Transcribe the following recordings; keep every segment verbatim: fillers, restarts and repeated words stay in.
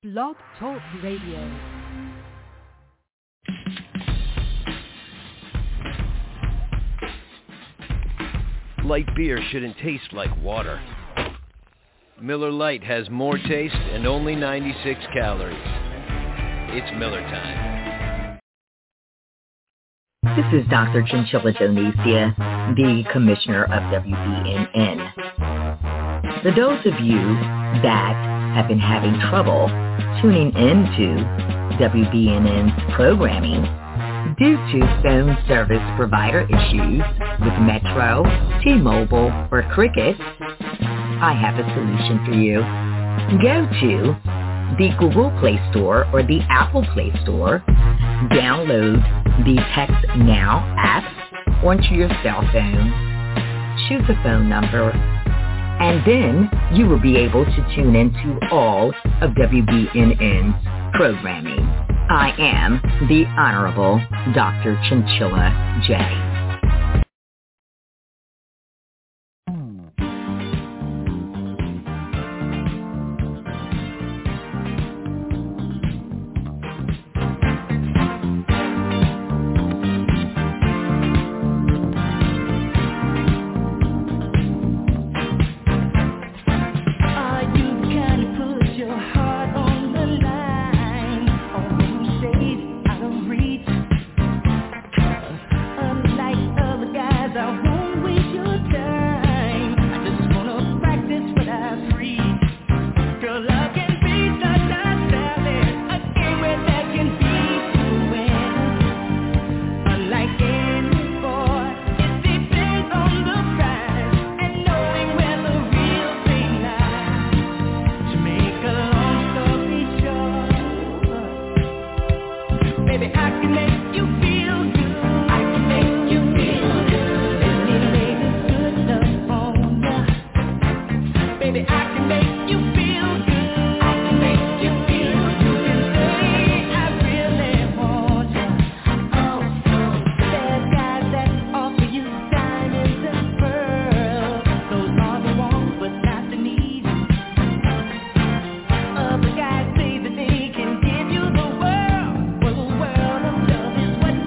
Blog Talk Radio. Light beer shouldn't taste like water. Miller Lite has more taste and only ninety-six calories. It's Miller time. This is Doctor Chinchilla Donesia, the Commissioner of W B N N. For those of you that have been having trouble tuning into W B N N's programming due to phone service provider issues with Metro, T-Mobile, or Cricket, I have a solution for you. Go to the Google Play Store or the Apple Play Store, download the Text Now app onto your cell phone, choose a phone number, and then you will be able to tune into all of W B N N's programming. I am the Honorable Doctor Chinchilla J. What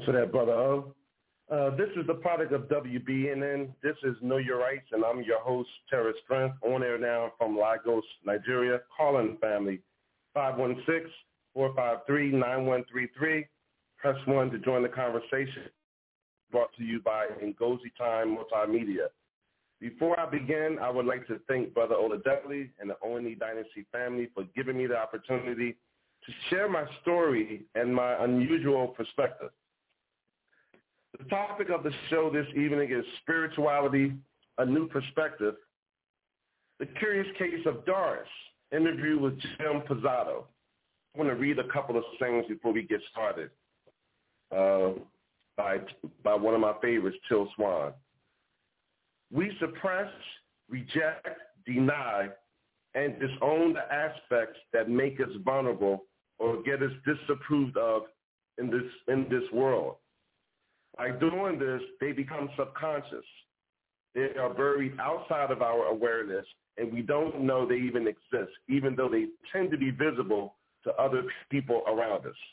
Thanks for that, Brother O. Uh, this is the product of W B N N. This is Know Your Rights, and I'm your host, Terror Strength, on air now from Lagos, Nigeria. Call-in family, five one six, four five three, nine one three three. Press one to join the conversation. Brought to you by Ngozi Time Multimedia. Before I begin, I would like to thank Brother Oladele and the O N E Dynasty family for giving me the opportunity to share my story and my unusual perspective. The topic of the show this evening is Spirituality, a New Perspective. The Curious Case of Doris, interview with Jim Pizzato. I want to read a couple of things before we get started uh, by, by one of my favorites, Till Swan. We suppress, reject, deny, and disown the aspects that make us vulnerable or get us disapproved of in this in this world. By doing this, they become subconscious. They are buried outside of our awareness, and we don't know they even exist, even though they tend to be visible to other people around us.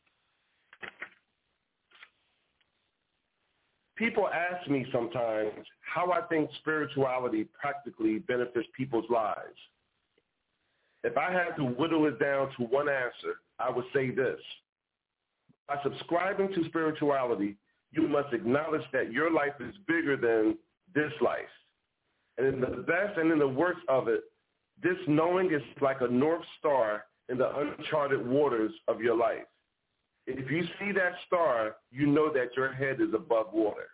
People ask me sometimes how I think spirituality practically benefits people's lives. If I had to whittle it down to one answer, I would say this. By subscribing to spirituality, you must acknowledge that your life is bigger than this life. And in the best and in the worst of it, this knowing is like a North Star in the uncharted waters of your life. If you see that star, you know that your head is above water.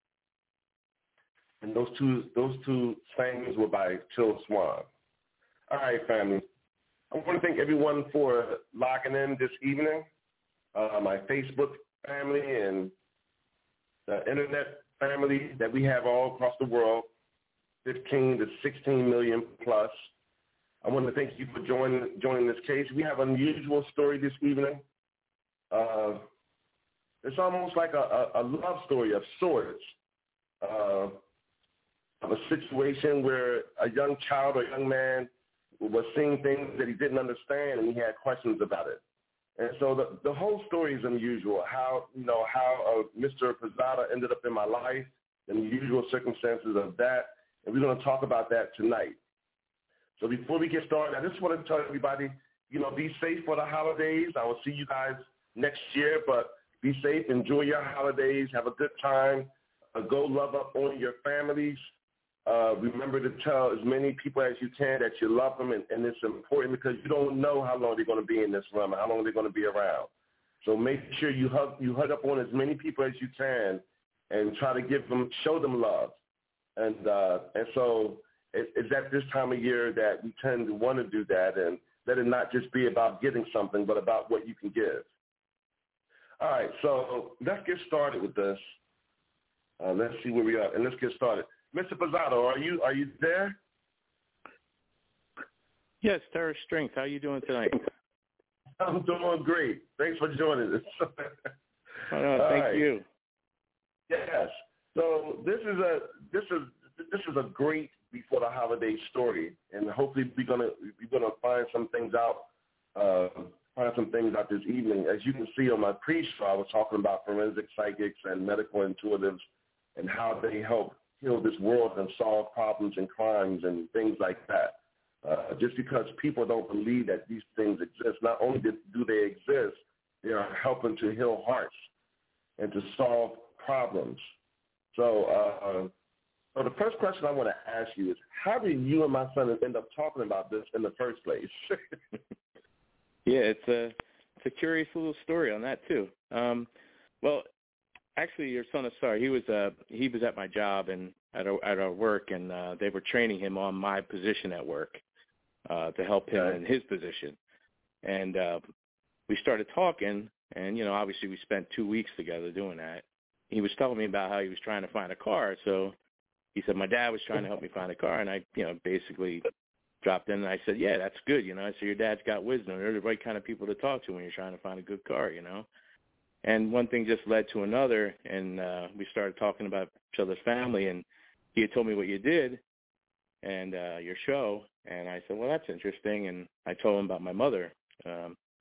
And those two those two sayings were by Till Swan. All right, family. I want to thank everyone for logging in this evening, uh, my Facebook family and the internet family that we have all across the world, fifteen to sixteen million plus. I want to thank you for joining joining this case. We have an unusual story this evening. Uh, it's almost like a, a, a love story of sorts, uh, of a situation where a young child or young man was seeing things that he didn't understand, and he had questions about it. And so the, the whole story is unusual, how, you know, how uh, Mister Pizzato ended up in my life, the unusual circumstances of that, and we're going to talk about that tonight. So before we get started, I just want to tell everybody, you know, be safe for the holidays. I will see you guys next year, but be safe, enjoy your holidays, have a good time, uh, go love up on your families. Uh, remember to tell as many people as you can that you love them, and, and it's important because you don't know how long they're going to be in this realm, how long they're going to be around. So make sure you hug you hug up on as many people as you can, and try to give them, show them love. And uh, and so it, it's at this time of year that we tend to want to do that, and let it not just be about getting something, but about what you can give. All right, so let's get started with this. Uh, let's see where we are, and let's get started. Mister Pizzato, are you are you there? Yes, Terror Strength. How are you doing tonight? I'm doing great. Thanks for joining us. oh, no, thank right. you. Yes. So this is a this is this is a great before the holiday story, and hopefully we're gonna we're gonna find some things out. Uh, find some things out this evening. As you can see on my pre-show, I was talking about forensic psychics and medical intuitives and how they help heal this world and solve problems and crimes and things like that. Uh, just because people don't believe that these things exist, not only do they exist, they are helping to heal hearts and to solve problems. So, uh, so the first question I want to ask you is, how did you and my son end up talking about this in the first place? yeah, it's a it's a curious little story on that too. Um, well. Actually, your son is sorry. He was uh he was at my job and at our, at our work, and uh, they were training him on my position at work uh, to help him in his position. And uh, we started talking, and you know, obviously, we spent two weeks together doing that. He was telling me about how he was trying to find a car. So he said my dad was trying to help me find a car, and I, you know, basically dropped in and I said, yeah, that's good. You know, I said your dad's got wisdom. They're the right kind of people to talk to when you're trying to find a good car. You know. And one thing just led to another, and uh, we started talking about each other's family, and he had told me what you did and uh, your show, and I said, well, that's interesting, and I told him about my mother. Um,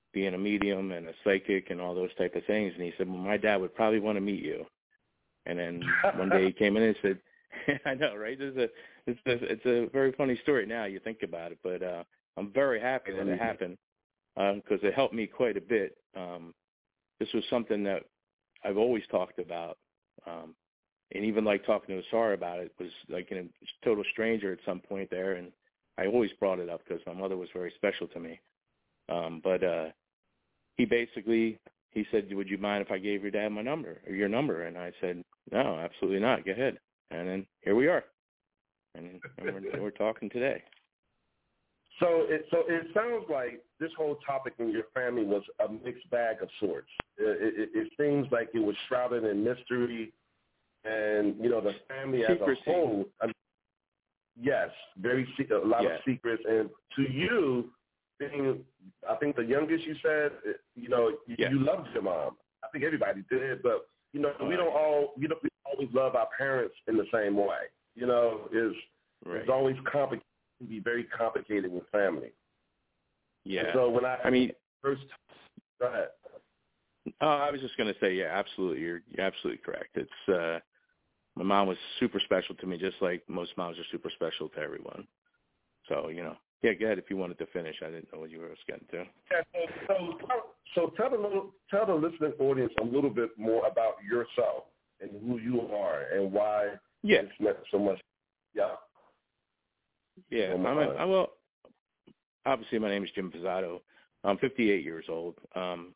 being a medium and a psychic and all those type of things. And he said, well, my dad would probably want to meet you. And then one day he came in and said, I know, right? This is a, it's a, it's a very funny story now you think about it, but uh, I'm very happy that it happened because um, it helped me quite a bit. Um, this was something that I've always talked about, um, and even like talking to Asar about it was like a total stranger at some point there, and I always brought it up because my mother was very special to me. Um, but uh, he basically, he said, would you mind if I gave your dad my number or your number? And I said, no, absolutely not. Go ahead. And then here we are, and, and we're, we're talking today. So it so it sounds like this whole topic in your family was a mixed bag of sorts. It, it, it seems like it was shrouded in mystery, and you know the family as Secrecy. a whole. I mean, yes, very a lot yeah. of secrets. And to you, being I think the youngest, you said, you know, you, yeah. you loved your mom. I think everybody did, but you know, we don't all you know we always love our parents in the same way. You know, is right. it's always complicated. Can be very complicated with family. Yeah. And so when I, I mean, first, go ahead. Oh, I was just going to say, yeah, absolutely. You're, you're absolutely correct. It's uh, my mom was super special to me, just like most moms are super special to everyone. So, you know, yeah, go ahead if you wanted to finish. I didn't know what you were getting to. Yeah. So, so, so tell the little, tell the listening audience a little bit more about yourself and who you are and why yeah. it's meant so much. Yeah. Yeah, I'm a, I well, obviously my name is Jim Pizzato. I'm fifty-eight years old. Um,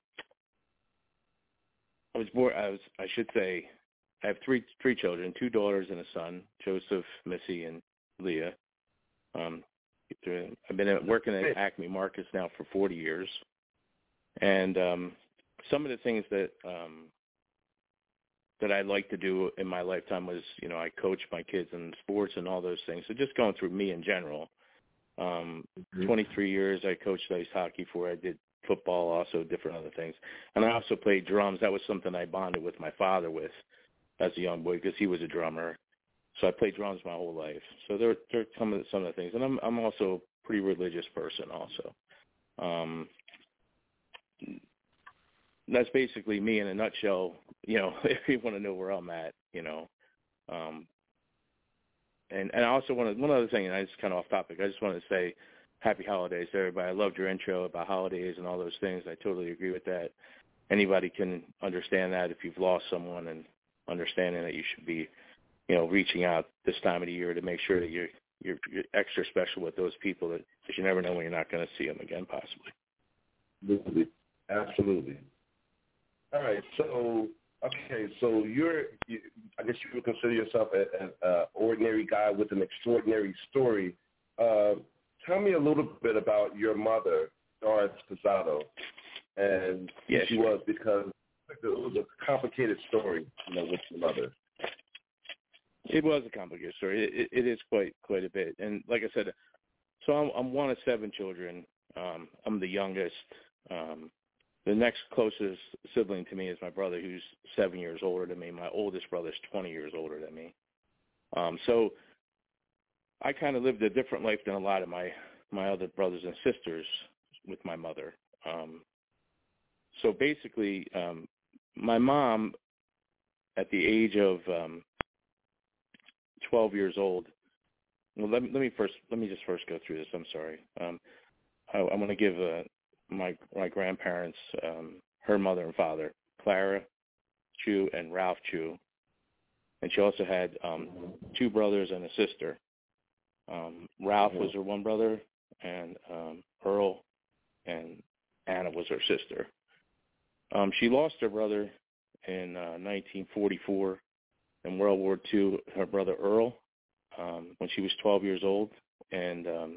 I was born. I was. I should say, I have three three children, two daughters and a son, Joseph, Missy, and Leah. Um, I've been at, working at Acme Markets now for forty years, and um, some of the things that um, that I'd like to do in my lifetime was, you know, I coach my kids in sports and all those things. So just going through me in general. Um, mm-hmm. twenty-three years I coached ice hockey for. I did football, also different other things. And I also played drums. That was something I bonded with my father with as a young boy because he was a drummer. So I played drums my whole life. So there, there are some of the, some of the things. And I'm, I'm also a pretty religious person also. Um, that's basically me in a nutshell, you know, if you want to know where I'm at, you know. Um, and, and I also want to, one other thing, and I just kind of off topic, I just want to say happy holidays to everybody. I loved your intro about holidays and all those things. I totally agree with that. Anybody can understand that if you've lost someone and understanding that you should be, you know, reaching out this time of the year to make sure that you're, you're, you're extra special with those people that because you never know when you're not going to see them again possibly. Absolutely. Absolutely. All right, so okay, so you're, you, I guess you would consider yourself an ordinary guy with an extraordinary story. Uh, tell me a little bit about your mother, Doris Pizzato, and who yes, she sure. was, because it was a complicated story, you know, with your mother. It was a complicated story. It, it, it is quite quite a bit, and like I said, so I'm, I'm one of seven children. Um, I'm the youngest. Um, The next closest sibling to me is my brother, who's seven years older than me. My oldest brother is twenty years older than me. Um, so I kind of lived a different life than a lot of my, my other brothers and sisters with my mother. Um, so basically, um, my mom, at the age of um, twelve years old, well, let me, let me first let me just first go through this. I'm sorry. Um, I, I'm going to give a. My my grandparents, um, her mother and father, Clara Chu and Ralph Chu, and she also had um, two brothers and a sister. Um, Ralph was her one brother, and um, Earl and Anna was her sister. Um, she lost her brother in uh, nineteen forty-four in World War Two. Her brother Earl, um, when she was twelve years old, and um,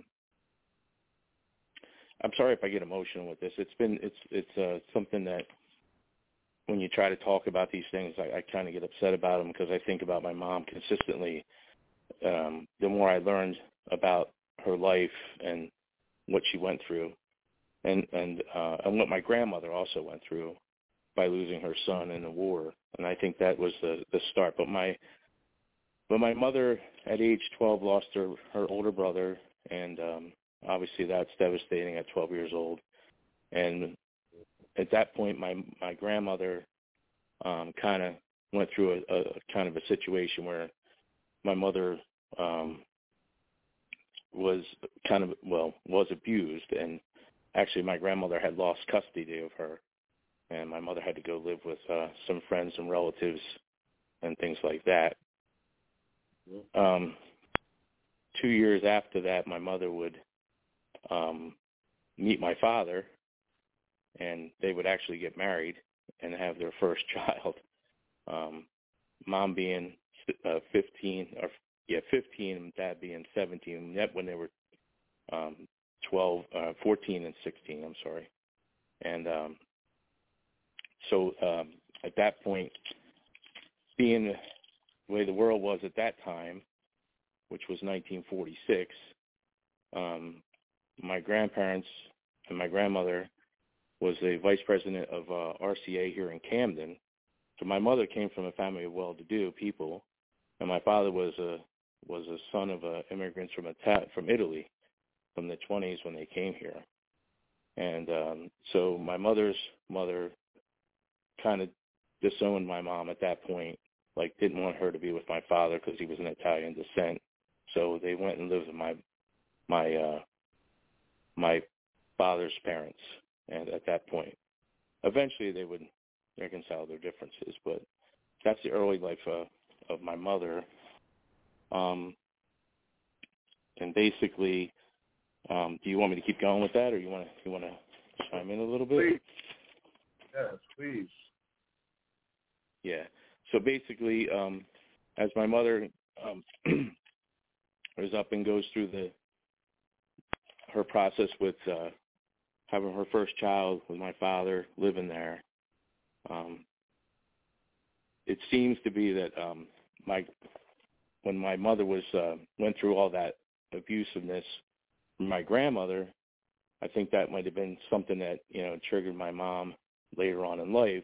I'm sorry if I get emotional with this. It's been it's it's uh, something that when you try to talk about these things, I, I kind of get upset about them because I think about my mom consistently. Um, the more I learned about her life and what she went through, and and uh, and what my grandmother also went through by losing her son in the war, and I think that was the the start. But my but my mother at age twelve lost her her older brother, and um, obviously that's devastating at twelve years old. And at that point, my my grandmother um, kind of went through a, a kind of a situation where my mother um, was kind of, well, was abused. And actually my grandmother had lost custody of her. And my mother had to go live with uh, some friends and relatives and things like that. Um, two years after that, my mother would um, meet my father, and they would actually get married and have their first child. Um, mom being uh, fifteen, or yeah, fifteen, and dad being seventeen. That when they were um, twelve, uh, fourteen, and sixteen. I'm sorry, and um, so um, at that point, being the way the world was at that time, which was nineteen forty-six, um, my grandparents and my grandmother was the vice president of uh, R C A here in Camden. So my mother came from a family of well-to-do people, and my father was a was a son of uh, immigrants from Ita- from Italy, from the twenties when they came here. And um, so my mother's mother kind of disowned my mom at that point, like didn't want her to be with my father because he was an Italian descent. So they went and lived with my my uh, my father's parents. And at that point, eventually they would reconcile their differences. But that's the early life uh, of my mother. Um, and basically, um, do you want me to keep going with that, or you want to you want to chime in a little bit? Please. Yes, please. Yeah. So basically, um, as my mother um, is up and goes through the her process with uh, having her first child with my father, living there, um, it seems to be that um, my when my mother was uh, went through all that abusiveness from my grandmother, I think that might have been something that, you know, triggered my mom later on in life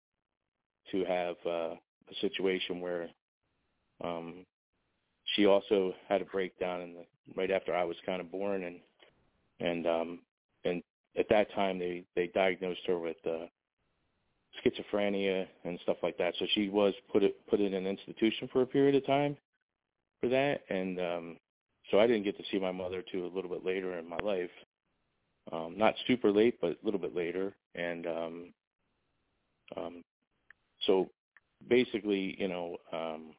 to have uh, a situation where um, she also had a breakdown in the, right after I was kind of born, and and um, and at that time they, they diagnosed her with uh, schizophrenia and stuff like that. So she was put it, put in an institution for a period of time for that, and um, so I didn't get to see my mother till a little bit later in my life. Um, not super late, but a little bit later, and um, um, so basically, you know, um,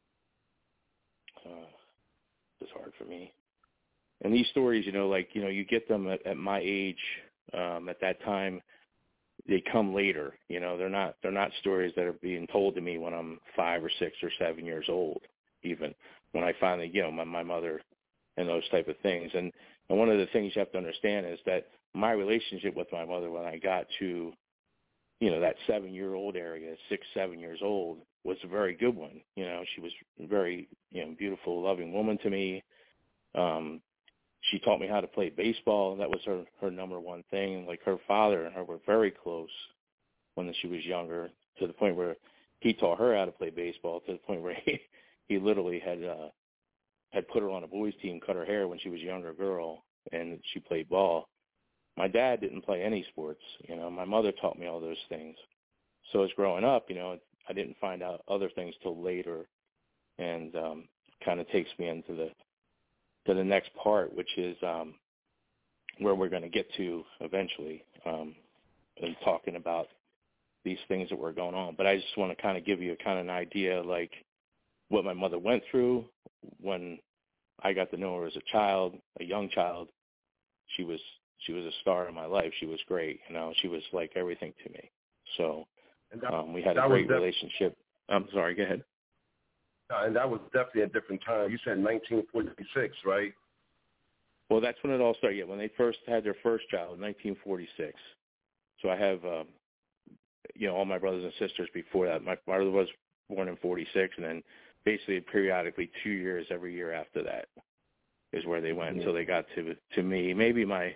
uh, it's hard for me. And these stories, you know, like, you know, you get them at, at my age, um, at that time, they come later. You know, they're not they're not stories that are being told to me when I'm five or six or seven years old, even when I finally, you know, my, my mother and those type of things. And, and one of the things you have to understand is that my relationship with my mother when I got to, you know, that seven-year-old area, six, seven years old, was a very good one. You know, she was a very, you know, beautiful, loving woman to me. Um, she taught me how to play baseball. That was her, her number one thing. Like, her father and her were very close when she was younger, to the point where he taught her how to play baseball, to the point where he, he literally had uh, had put her on a boys' team, cut her hair when she was a younger girl, and she played ball. My dad didn't play any sports. You know, my mother taught me all those things. So as growing up, you know, I didn't find out other things till later, and um, kind of takes me into the to the next part, which is um, where we're going to get to eventually, um, and talking about these things that were going on. But I just want to kind of give you a kind of an idea, like what my mother went through when I got to know her as a child, a young child. She was she was a star in my life. She was great. You know, she was like everything to me. So that, um, we had a great def- relationship. I'm sorry, go ahead. And that was definitely a different time. You said nineteen forty-six, right? Well, that's when it all started. Yeah, when they first had their first child, nineteen forty-six. So I have, um, you know, all my brothers and sisters before that. My brother was born in forty-six, and then basically periodically two years every year after that is where they went. Mm-hmm. So they got to to me. Maybe my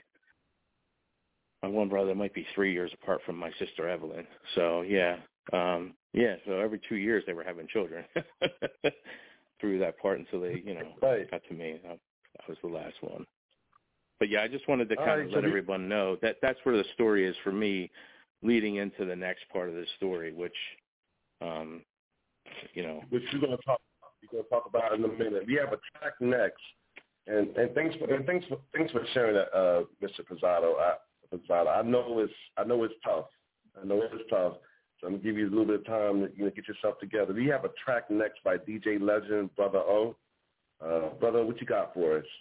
my one brother might be three years apart from my sister Evelyn. So yeah. Um, yeah, so every two years they were having children through that part until they, you know, right. got to me. I, I was the last one. But yeah, I just wanted to kind right, of let so everyone know that that's where the story is for me leading into the next part of the story, which, um, you know, which you're going to talk. We're going to talk about in a minute. We have a track next, and, and thanks for and thanks for thanks for sharing that, uh, Mister Pizzotto. I, Pizzotto. I know it's I know it's tough. I know it's tough. So I'm gonna give you a little bit of time to, you know, get yourself together. We have a track next by D J Legend, Brother O. Uh, brother, what you got for us?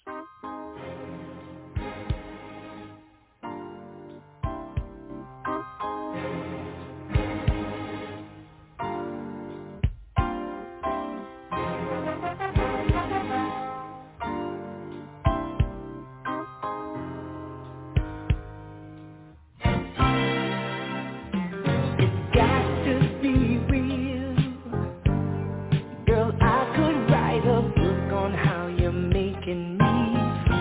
Girl, I could write a book on how you're making me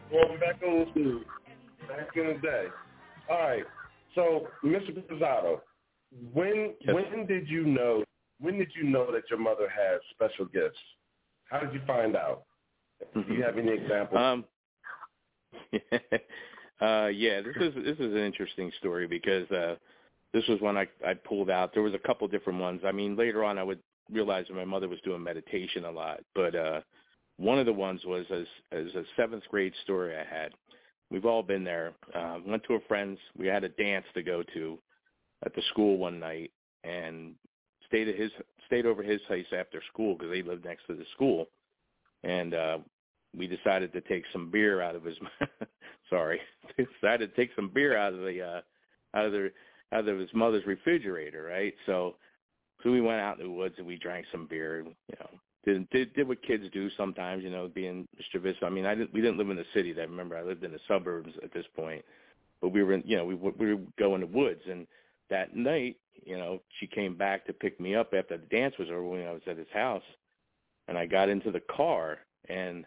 Going back old school. Back in the day. All right. So, Mister Pizzato, when Yes. when did you know when did you know that your mother had special gifts? How did you find out? Do you have any examples? Um, uh, yeah, this is this is an interesting story because uh, this was when I I pulled out. There was a couple different ones. I mean, later on I would realize that my mother was doing meditation a lot, but uh, one of the ones was as as a seventh grade story I had. We've all been there. Uh, went to a friend's. We had a dance to go to at the school one night, and stayed at his stayed over his place after school because they lived next to the school. And uh, we decided to take some beer out of his. sorry, decided to take some beer out of the uh, out of the out of his mother's refrigerator, right? So, so we went out in the woods and we drank some beer. You know, did did, did what kids do sometimes. You know, being mischievous. I mean, I didn't. We didn't live in the city. I remember I lived in the suburbs at this point, but we were in. You know, we we would go in the woods, and that night, you know, she came back to pick me up after the dance was over when I was at his house. And I got into the car, and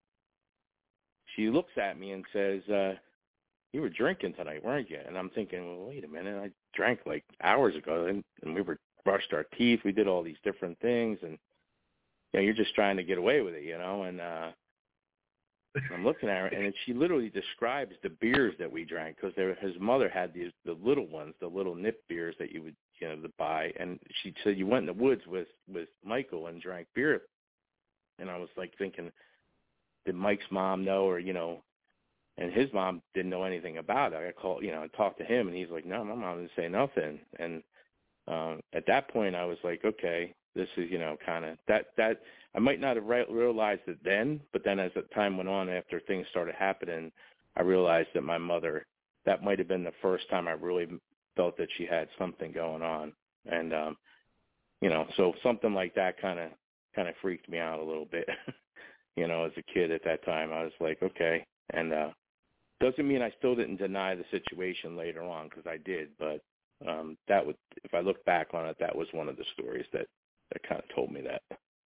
she looks at me and says, uh, you were drinking tonight, weren't you? And I'm thinking, well, wait a minute. I drank like hours ago, and, and we were brushed our teeth. We did all these different things, and you know, you're just trying to get away with it, you know. And uh, I'm looking at her, and she literally describes the beers that we drank because his mother had these the little ones, the little nip beers that you would, you know, buy. And she said you went in the woods with with Michael and drank beer. And I was like thinking, did Mike's mom know, or, you know, and his mom didn't know anything about it. I called, you know, I talked to him, and he's like, no, my mom didn't say nothing. And um, at that point, I was like, okay, this is, you know, kind of that, that I might not have re- realized it then, but then as the time went on, after things started happening, I realized that my mother, that might have been the first time I really felt that she had something going on. And, um, you know, so something like that kind of, kind of freaked me out a little bit, you know, as a kid at that time. I was like, okay. And uh, doesn't mean I still didn't deny the situation later on, because I did. But um, that would, if I look back on it, that was one of the stories that, that kind of told me that.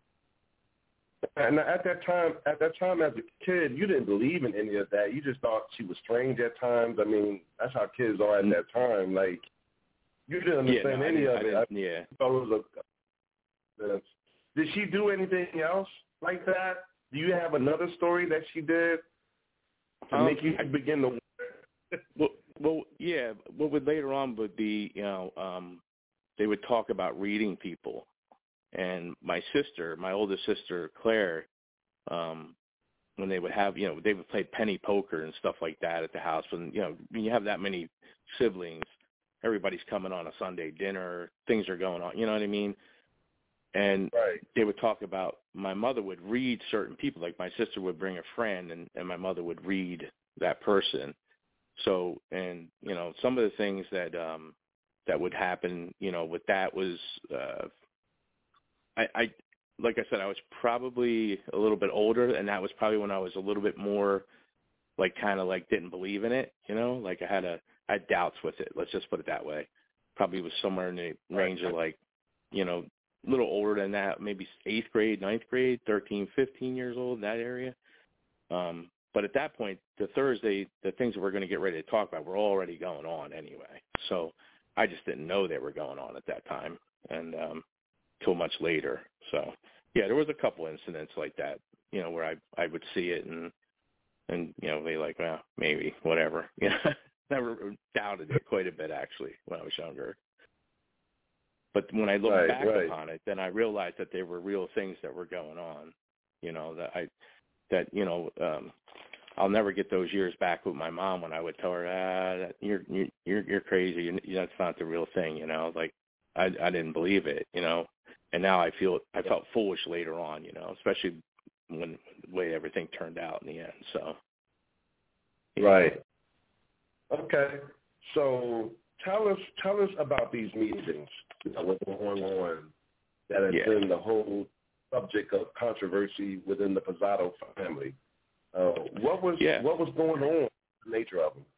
And at that time, at that time as a kid, you didn't believe in any of that. You just thought she was strange at times. I mean, that's how kids are at that time. Like, you didn't understand yeah, no, any I of it. I yeah. thought it was a, uh, did she do anything else like that? Do you have another story that she did to um, make you begin to? well, well, yeah. What would later on would be, you know, um, they would talk about reading people, and my sister, my oldest sister Claire, um, when they would have, you know, they would play penny poker and stuff like that at the house. When you know, when you have that many siblings, everybody's coming on a Sunday dinner, things are going on. You know what I mean? And right. They would talk about, my mother would read certain people, like my sister would bring a friend, and, and my mother would read that person. So, and, you know, some of the things that um, that would happen, you know, with that was, uh, I, I, like I said, I was probably a little bit older, and that was probably when I was a little bit more, like, kind of like didn't believe in it, you know, like I had a, I had doubts with it. Let's just put it that way. Probably was somewhere in the range of like, you know, a little older than that, maybe eighth grade, ninth grade, thirteen, fifteen years old, that area. Um, but at that point, the Thursday, the things that we're going to get ready to talk about were already going on anyway. So I just didn't know they were going on at that time, and um, till much later. So, yeah, there was a couple incidents like that, you know, where I I would see it and, and you know, they like, well, maybe, whatever. You know, never doubted it quite a bit, actually, when I was younger. But when I look right, back right. upon it, then I realized that there were real things that were going on, you know, that I, that, you know, um, I'll never get those years back with my mom when I would tell her, ah, that you're, you're, you're crazy. You, that's not the real thing. You know, like I, I didn't believe it, you know, and now I feel, I felt foolish later on, you know, especially when the way everything turned out in the end. So. Right. Okay. So tell us, tell us about these meetings that were going on that has yeah. been the whole subject of controversy within the Pizzato family. Uh, what was yeah. what was going on? The nature of them.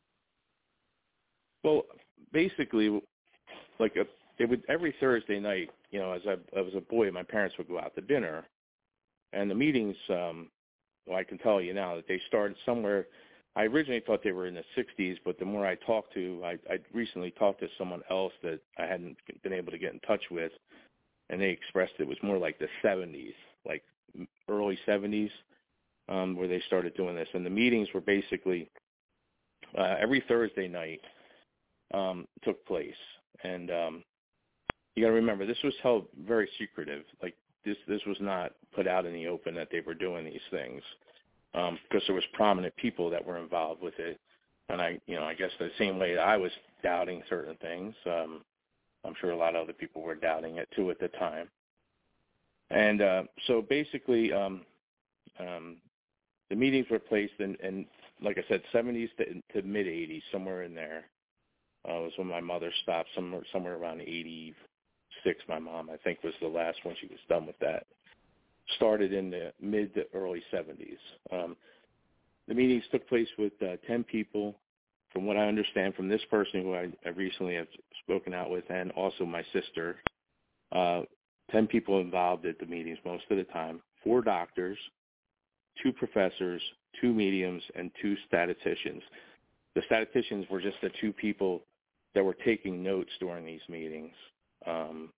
Well, basically, like a, it would every Thursday night. You know, as I, I was a boy, my parents would go out to dinner, and the meetings. Um, well, I can tell you now that they started somewhere. I originally thought they were in the sixties, but the more I talked to, I, I recently talked to someone else that I hadn't been able to get in touch with, and they expressed it was more like the seventies, like early seventies, um, where they started doing this. And the meetings were basically uh, every Thursday night um, took place. And um, you got to remember, this was held very secretive. Like this, this was not put out in the open that they were doing these things, um, because there was prominent people that were involved with it. And I, you know, I guess the same way that I was doubting certain things, um, I'm sure a lot of other people were doubting it too at the time. And uh, so basically, um, um, the meetings were placed in, in, like I said, seventies to, to mid eighties, somewhere in there. Uh, was when my mother stopped, somewhere somewhere around eighty-six. My mom, I think, was the last one she was done with that. Started in the mid to early seventies. Um, the meetings took place with uh, ten people, from what I understand from this person who I, I recently have spoken out with, and also my sister. Uh, ten people involved at the meetings most of the time. Four doctors, two professors, two mediums, and two statisticians. The statisticians were just the two people that were taking notes during these meetings, um,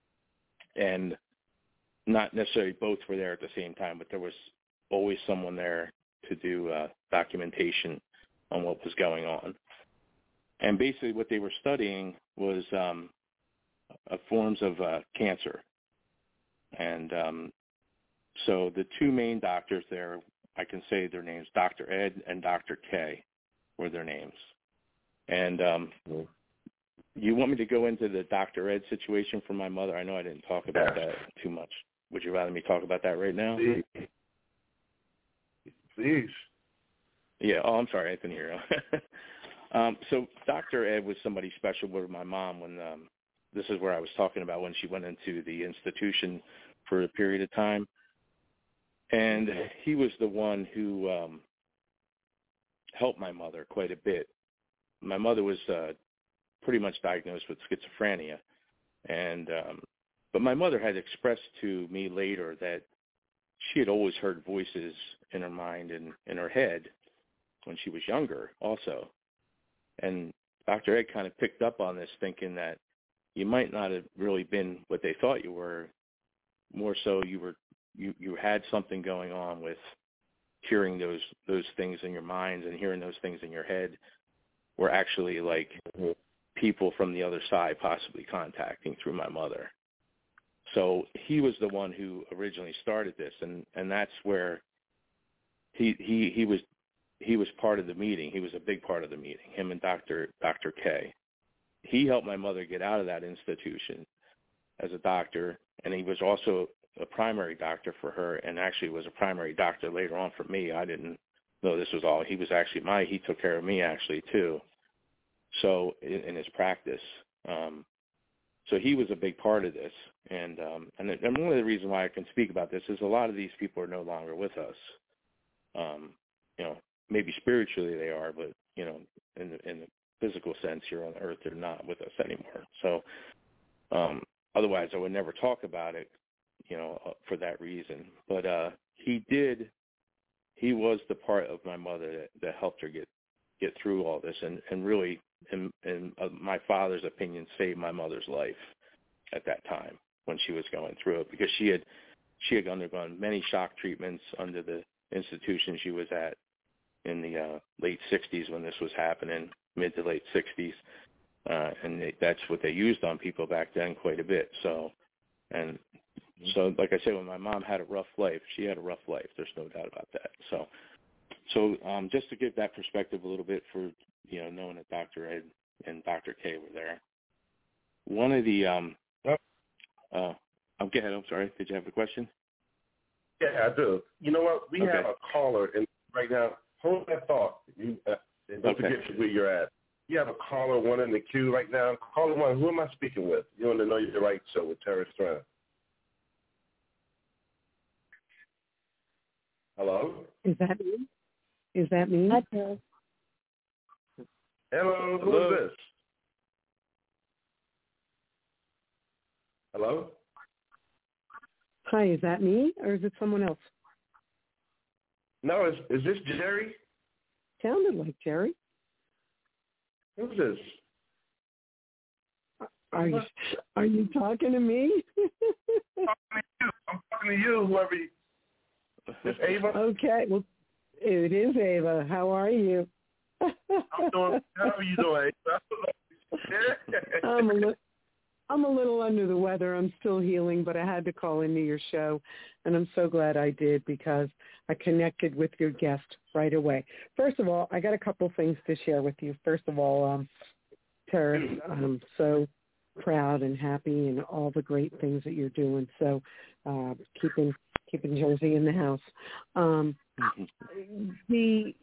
and not necessarily both were there at the same time, but there was always someone there to do uh, documentation on what was going on. And basically what they were studying was um, uh, forms of uh, cancer. And um, so the two main doctors there, I can say their names, Doctor Ed and Doctor K were their names. And um, mm-hmm. You want me to go into the Doctor Ed situation for my mother? I know I didn't talk about yeah. that too much. Would you rather me talk about that right now? Please. Please. Yeah. Oh, I'm sorry. I didn't hear you. um, so Doctor Ed was somebody special with my mom when um, this is where I was talking about when she went into the institution for a period of time. And he was the one who um, helped my mother quite a bit. My mother was uh, pretty much diagnosed with schizophrenia. And um, but my mother had expressed to me later that she had always heard voices in her mind and in her head when she was younger also. And Doctor Ed kind of picked up on this, thinking that you might not have really been what they thought you were. More so you were you, you had something going on with hearing those those things in your mind, and hearing those things in your head were actually like people from the other side possibly contacting through my mother. So he was the one who originally started this, and, and that's where he he he was he was part of the meeting. He was a big part of the meeting, him and Doctor Doctor K. He helped my mother get out of that institution as a doctor, and he was also a primary doctor for her, and actually was a primary doctor later on for me. I didn't know this was all. He was actually my, he took care of me actually too. So in, in his practice. Um, so he was a big part of this. And, um, and, and one of the reasons why I can speak about this is a lot of these people are no longer with us. Um, you know, maybe spiritually they are, but, you know, in the, in the physical sense here on earth, they're not with us anymore. So um, otherwise I would never talk about it, you know, uh, for that reason. But uh, he did, he was the part of my mother that, that helped her get, get through all this, and, and really, in, in uh, my father's opinion, saved my mother's life at that time when she was going through it, because she had, she had undergone many shock treatments under the institution she was at in the uh, late sixties when this was happening, mid to late sixties. Uh, and they, that's what they used on people back then quite a bit. So, and so, like I said, when my mom had a rough life, she had a rough life. There's no doubt about that. So, so um, just to give that perspective a little bit for, you know, knowing that Doctor Ed and Doctor K were there. One of the, um, yep. uh, oh, go ahead. I'm sorry. Did you have a question? Yeah, I do. You know what? We okay. have a caller in right now. Hold that thought. You, uh, and don't okay. forget where you're at. You have a caller one in the queue right now. Caller one, who am I speaking with? You want to know your right show with Terry Strand. Hello? Is that me? Is that me? Hi, Terry. Hello, who Hello? is this? Hello? Hi, is that me or is it someone else? No, is, is this Jerry? sounded like, Jerry. Who's this? Are you, are you talking to me? I'm talking to you. I'm talking to you, whoever you... It's Ava? Okay, well, it is Ava. How are you? I'm doing, how are you doing, Ava? I'm, a li- I'm a little under the weather. I'm still healing, but I had to call into your show, and I'm so glad I did because I connected with your guest right away. First of all, I got a couple things to share with you. First of all, um, Terrace, I'm so proud and happy and all the great things that you're doing. So uh, keeping keeping Jersey in the house. Um, the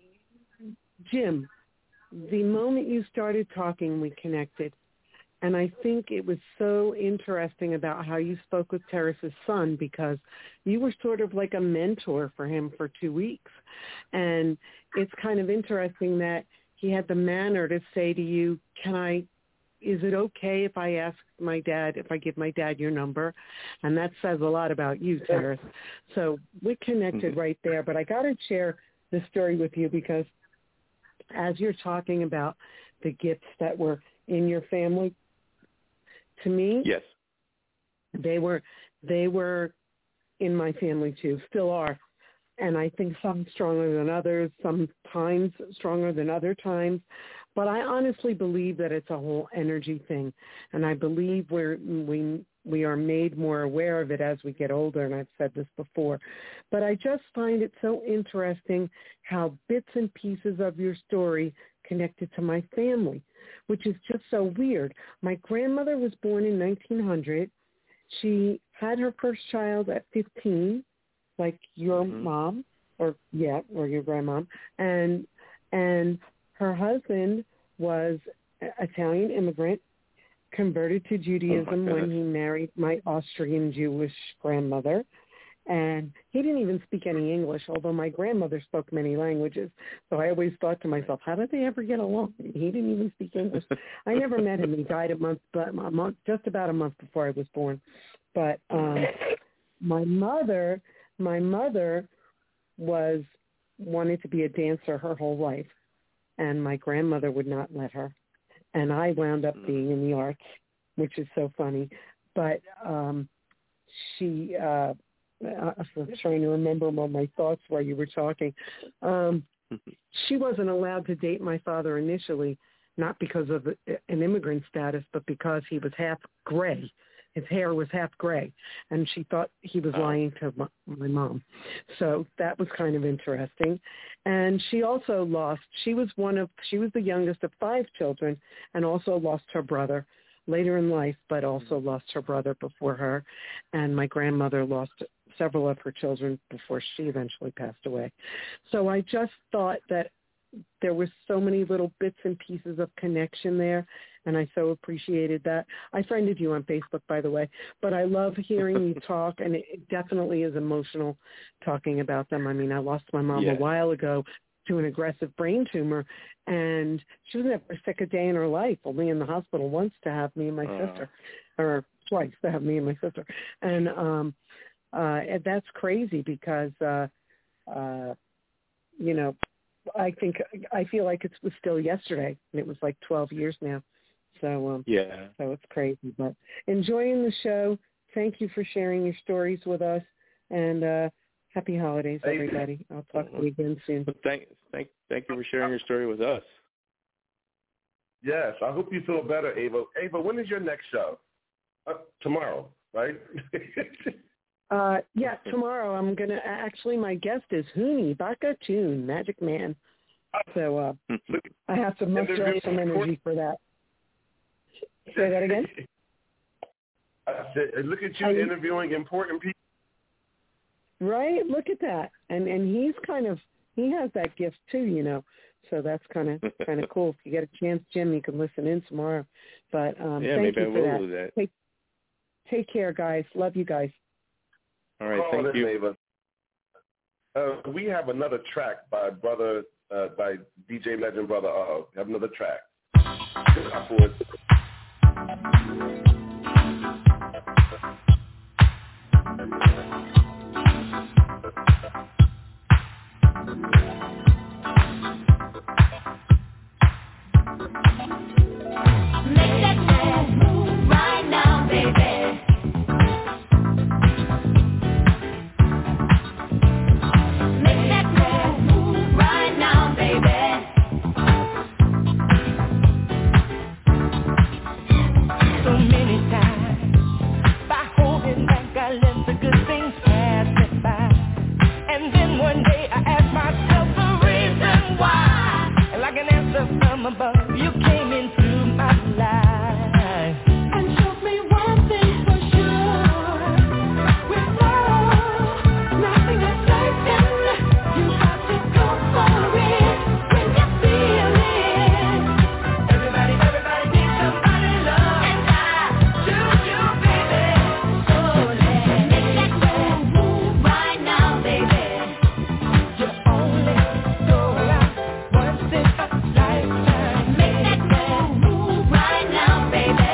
Jim, the moment you started talking, we connected. And I think it was so interesting about how you spoke with Terrace's son because you were sort of like a mentor for him for two weeks. And it's kind of interesting that he had the manner to say to you, can I, is it okay if I ask my dad, if I give my dad your number? And that says a lot about you, Terrace. So we connected right there. But I got to share this story with you because as you're talking about the gifts that were in your family, to me, yes, they were they were in my family too, still are. And I think some stronger than others, sometimes stronger than other times. But I honestly believe that it's a whole energy thing. And I believe we're, we we are made more aware of it as we get older, and I've said this before. But I just find it so interesting how bits and pieces of your story connected to my family, which is just so weird. My grandmother was born in nineteen hundred. She had her first child at fifteen, like your mm-hmm. mom, or yeah, or your grandmom, and and her husband was an Italian immigrant, converted to Judaism oh when he married my Austrian Jewish grandmother. And he didn't even speak any English, although my grandmother spoke many languages. So I always thought to myself, how did they ever get along? He didn't even speak English. I never met him. He died a month, but a month, just about a month before I was born. But um, my mother, my mother was wanted to be a dancer her whole life, and my grandmother would not let her. And I wound up being in the arts, which is so funny. But um, she. Uh, I was trying to remember what my thoughts while you were talking. Um, she wasn't allowed to date my father initially, not because of an immigrant status, but because he was half gray. His hair was half gray, and she thought he was lying to my, my mom. So that was kind of interesting. And she also lost, she was one of, she was the youngest of five children and also lost her brother later in life, but also lost her brother before her. And my grandmother lost several of her children before she eventually passed away. So I just thought that there were so many little bits and pieces of connection there, and I so appreciated that. I friended you on Facebook, by the way, but I love hearing you talk, and it definitely is emotional talking about them. I mean, I lost my mom yeah. a while ago to an aggressive brain tumor, and she was never sick a day in her life, only in the hospital once to have me and my uh. sister, or twice to have me and my sister. And um, uh, and that's crazy because, uh, uh, you know, I think I feel like it was still yesterday, and it was like twelve years now. So um, yeah, so it's crazy. But enjoying the show. Thank you for sharing your stories with us, and uh, happy holidays, everybody. I'll talk to you again soon. Thank, thank, thank you for sharing your story with us. Yes, I hope you feel better, Ava. Ava, when is your next show? Uh, tomorrow, right? Uh, yeah, tomorrow I'm going to, actually my guest is Hooney, Baka Tune, Magic Man. So uh, I have to muster up some energy for that. Say that again? I said, look at you I, interviewing important people. Right, look at that. And and he's kind of, he has that gift too, you know. So that's kind of kind of cool. If you get a chance, Jim, you can listen in tomorrow. But um, yeah, thank maybe you I for will that. do that. Take, take care, guys. Love you guys. All right, thank oh, you. Ava. Uh, we have another track by brother, uh, by D J Legend Brother O. We have another track. Afterwards. from above, you came into my life and showed me one thing for sure. With love, nothing is certain. You have to go for it when you feel it. Everybody, everybody needs somebody to love, and I choose you, baby. So let's make that move right now, baby. You only go around once in a lifetime. Make that move right now, baby.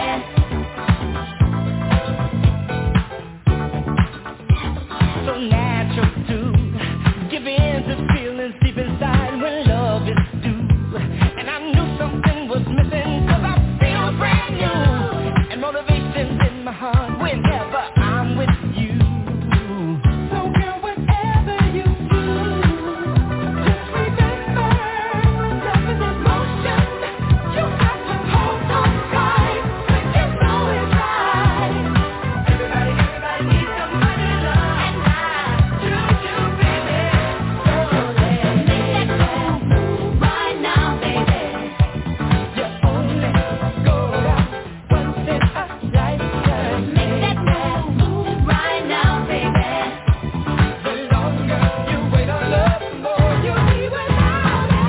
So natural to give in to feelings deep inside when love is due. And I knew something was missing, 'cause I feel brand new. And motivation's in my heart whenever I'm with you. So girl, whatever you do, just remember, love is in motion. You have to hold on tight when you know it's right. Everybody, everybody needs somebody to love, and I choose you, baby. So let's make that move right now, baby. You only go around once in a lifetime. Make that move right now, baby. The longer you wait on love, the more you'll be without it.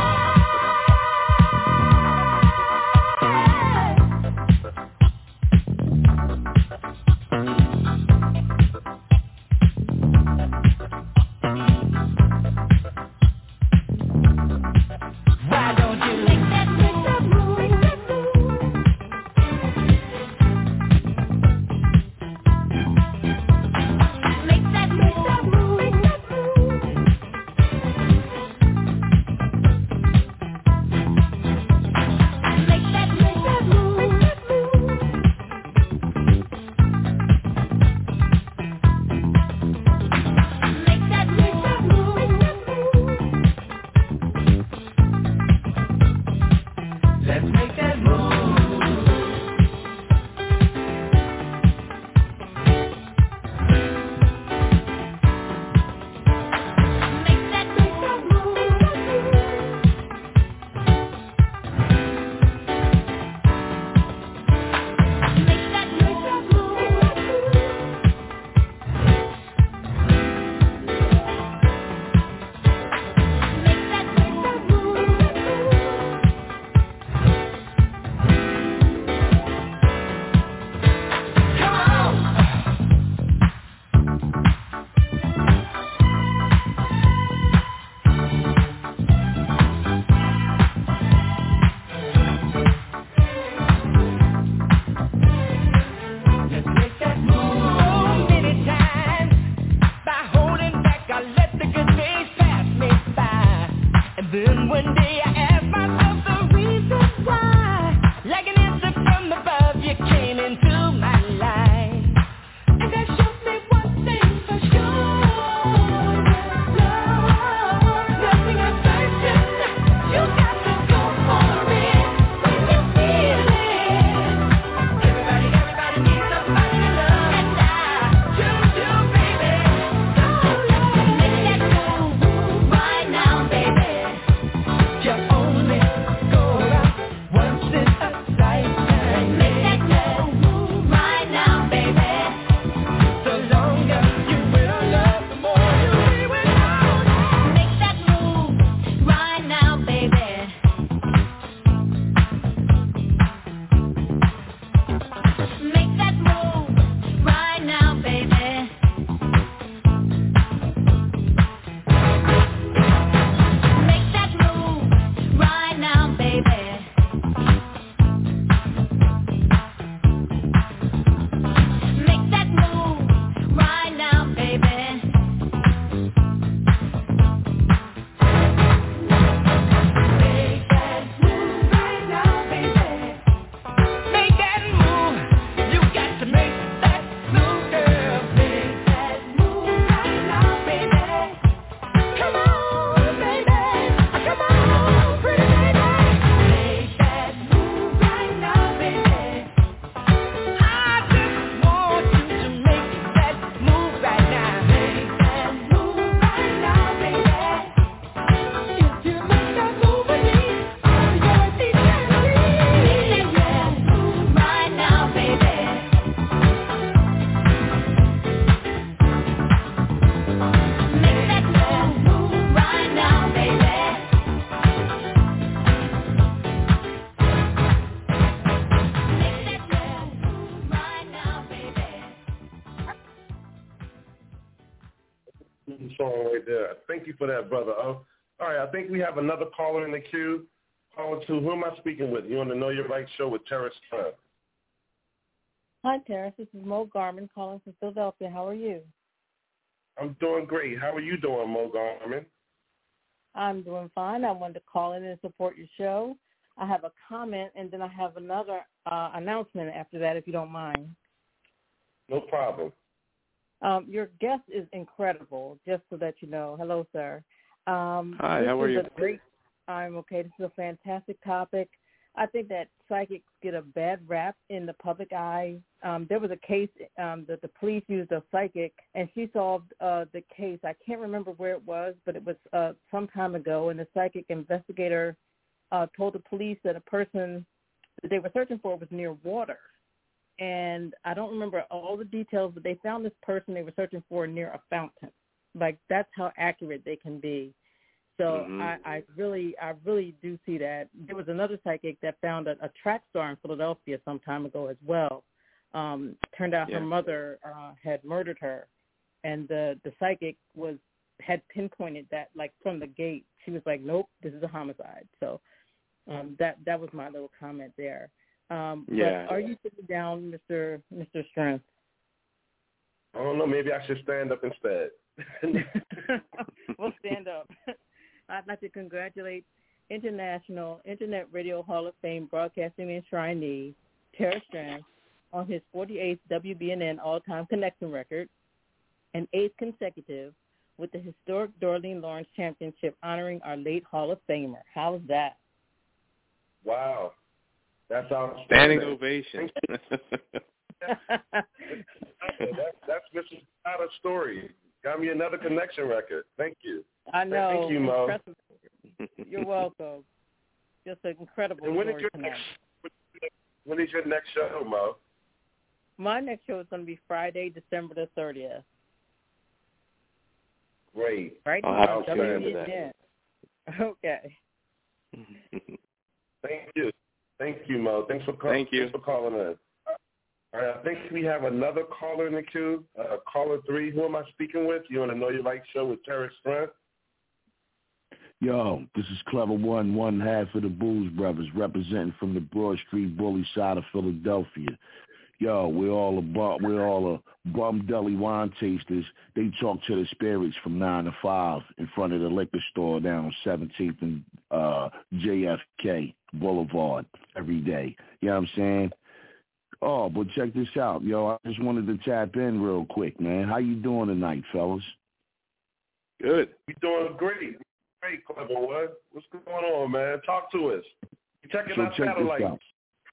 Why don't you make that make that move? Make that move. Make that make that move. Make that move. Make that make that move. Make that move. Make that make that move. Make that move. Let's make that move. Make that make that move. Make that move. Make that make that move. Make that make that move. Come on. Let's make that move. So many times, by holding back, I let the good days pass me by. And then one day I asked myself the reason why. Like an answer from above, you came into my life. And that showed me one thing for sure. Love, nothing is certain. You got to go for it when you feel it. Everybody, everybody needs somebody to love, and I choose you, baby. So let's make that move right now, baby. You only song right there. Thank you for that, brother. Uh, all right, I think we have another caller in the queue. Caller two, who am I speaking with? You on the Know Your Right show with Terrence Trent. Hi, Terrence. This is Mo Garman calling from Philadelphia. How are you? I'm doing great. How are you doing, Mo Garman? I'm doing fine. I wanted to call in and support your show. I have a comment, and then I have another uh, announcement after that, if you don't mind. No problem. Um, your guest is incredible, just so that you know. Hello, sir. Um, Hi, how are you? Great, I'm okay. This is a fantastic topic. I think that psychics get a bad rap in the public eye. Um, there was a case um, that the police used a psychic, and she solved uh, the case. I can't remember where it was, but it was uh, some time ago, and the psychic investigator uh, told the police that a person that they were searching for was near water. And I don't remember all the details, but they found this person they were searching for near a fountain. Like, that's how accurate they can be. So mm-hmm. I, I really, I really do see that. There was another psychic that found a, a track star in Philadelphia some time ago as well. Um, turned out yeah. her mother uh, had murdered her, and the the psychic was had pinpointed that, like, from the gate. She was like, "Nope, this is a homicide." So um, that that was my little comment there. Um, yeah. But are you sitting down, Mister Mister Strength? I don't know. Maybe I should stand up instead. We'll stand up. I'd like to congratulate International Internet Radio Hall of Fame broadcasting enshrinee Terrence Strand on his forty-eighth W B N N all-time connection record and eighth consecutive with the historic Dorleen Lawrence Championship honoring our late Hall of Famer. How's that? Wow. That's outstanding. Standing ovation. that's, that's Mister Scott's story. Got me another connection record. Thank you. I know. Thank you, Mo. You're welcome. Just an incredible and when story is your tonight. Next, when is your next show, Mo? My next show is going to be Friday, December the thirtieth. Great. Right? I'll have W to that. Okay. Thank you. Thank you, Mo. Thanks for, call- Thank you. Thanks for calling in. All right, I think we have another caller in the queue. Uh, caller three, who am I speaking with? You on the Know Your Right show with Terrence Strength? Yo, this is Clever One, one half of the Booze Brothers, representing from the Broad Street bully side of Philadelphia. Yo, we're all a bu- we're all a bum deli wine tasters. They talk to the spirits from nine to five in front of the liquor store down on seventeenth and uh, J F K Boulevard every day. You know what I'm saying? Oh, but check this out, yo. I just wanted to tap in real quick, man. How you doing tonight, fellas? Good. We doing great. Great, Clever One. What's going on, man? Talk to us. You checking so out check satellites? This out.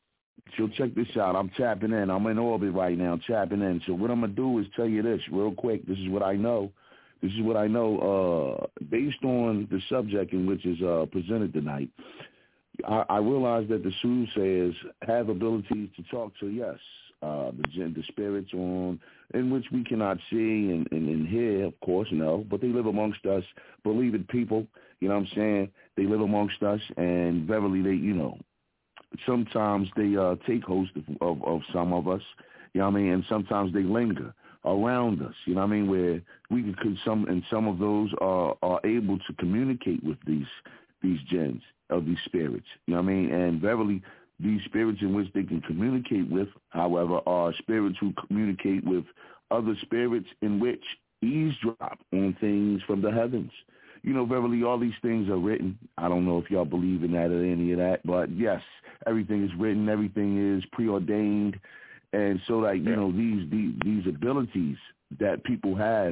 So check this out. I'm tapping in. I'm in orbit right now, tapping in. So what I'm going to do is tell you this real quick. This is what I know. This is what I know uh, based on the subject in which is uh, presented tonight. I, I realize that the soothsayers have abilities to talk to, yes, uh, the, the spirits on in which we cannot see and, and, and hear, of course, no, but they live amongst us, believing people, you know what I'm saying? They live amongst us, and verily they, you know, sometimes they uh, take host of, of, of some of us, you know what I mean, and sometimes they linger around us, you know what I mean, where we can, some, and some of those are, are able to communicate with these these jinns, of these spirits, you know what I mean? And verily, these spirits in which they can communicate with, however, are spirits who communicate with other spirits in which eavesdrop on things from the heavens. You know, verily, all these things are written. I don't know if y'all believe in that or any of that, but yes, everything is written, everything is preordained, and so that, you know, these these, these abilities that people have,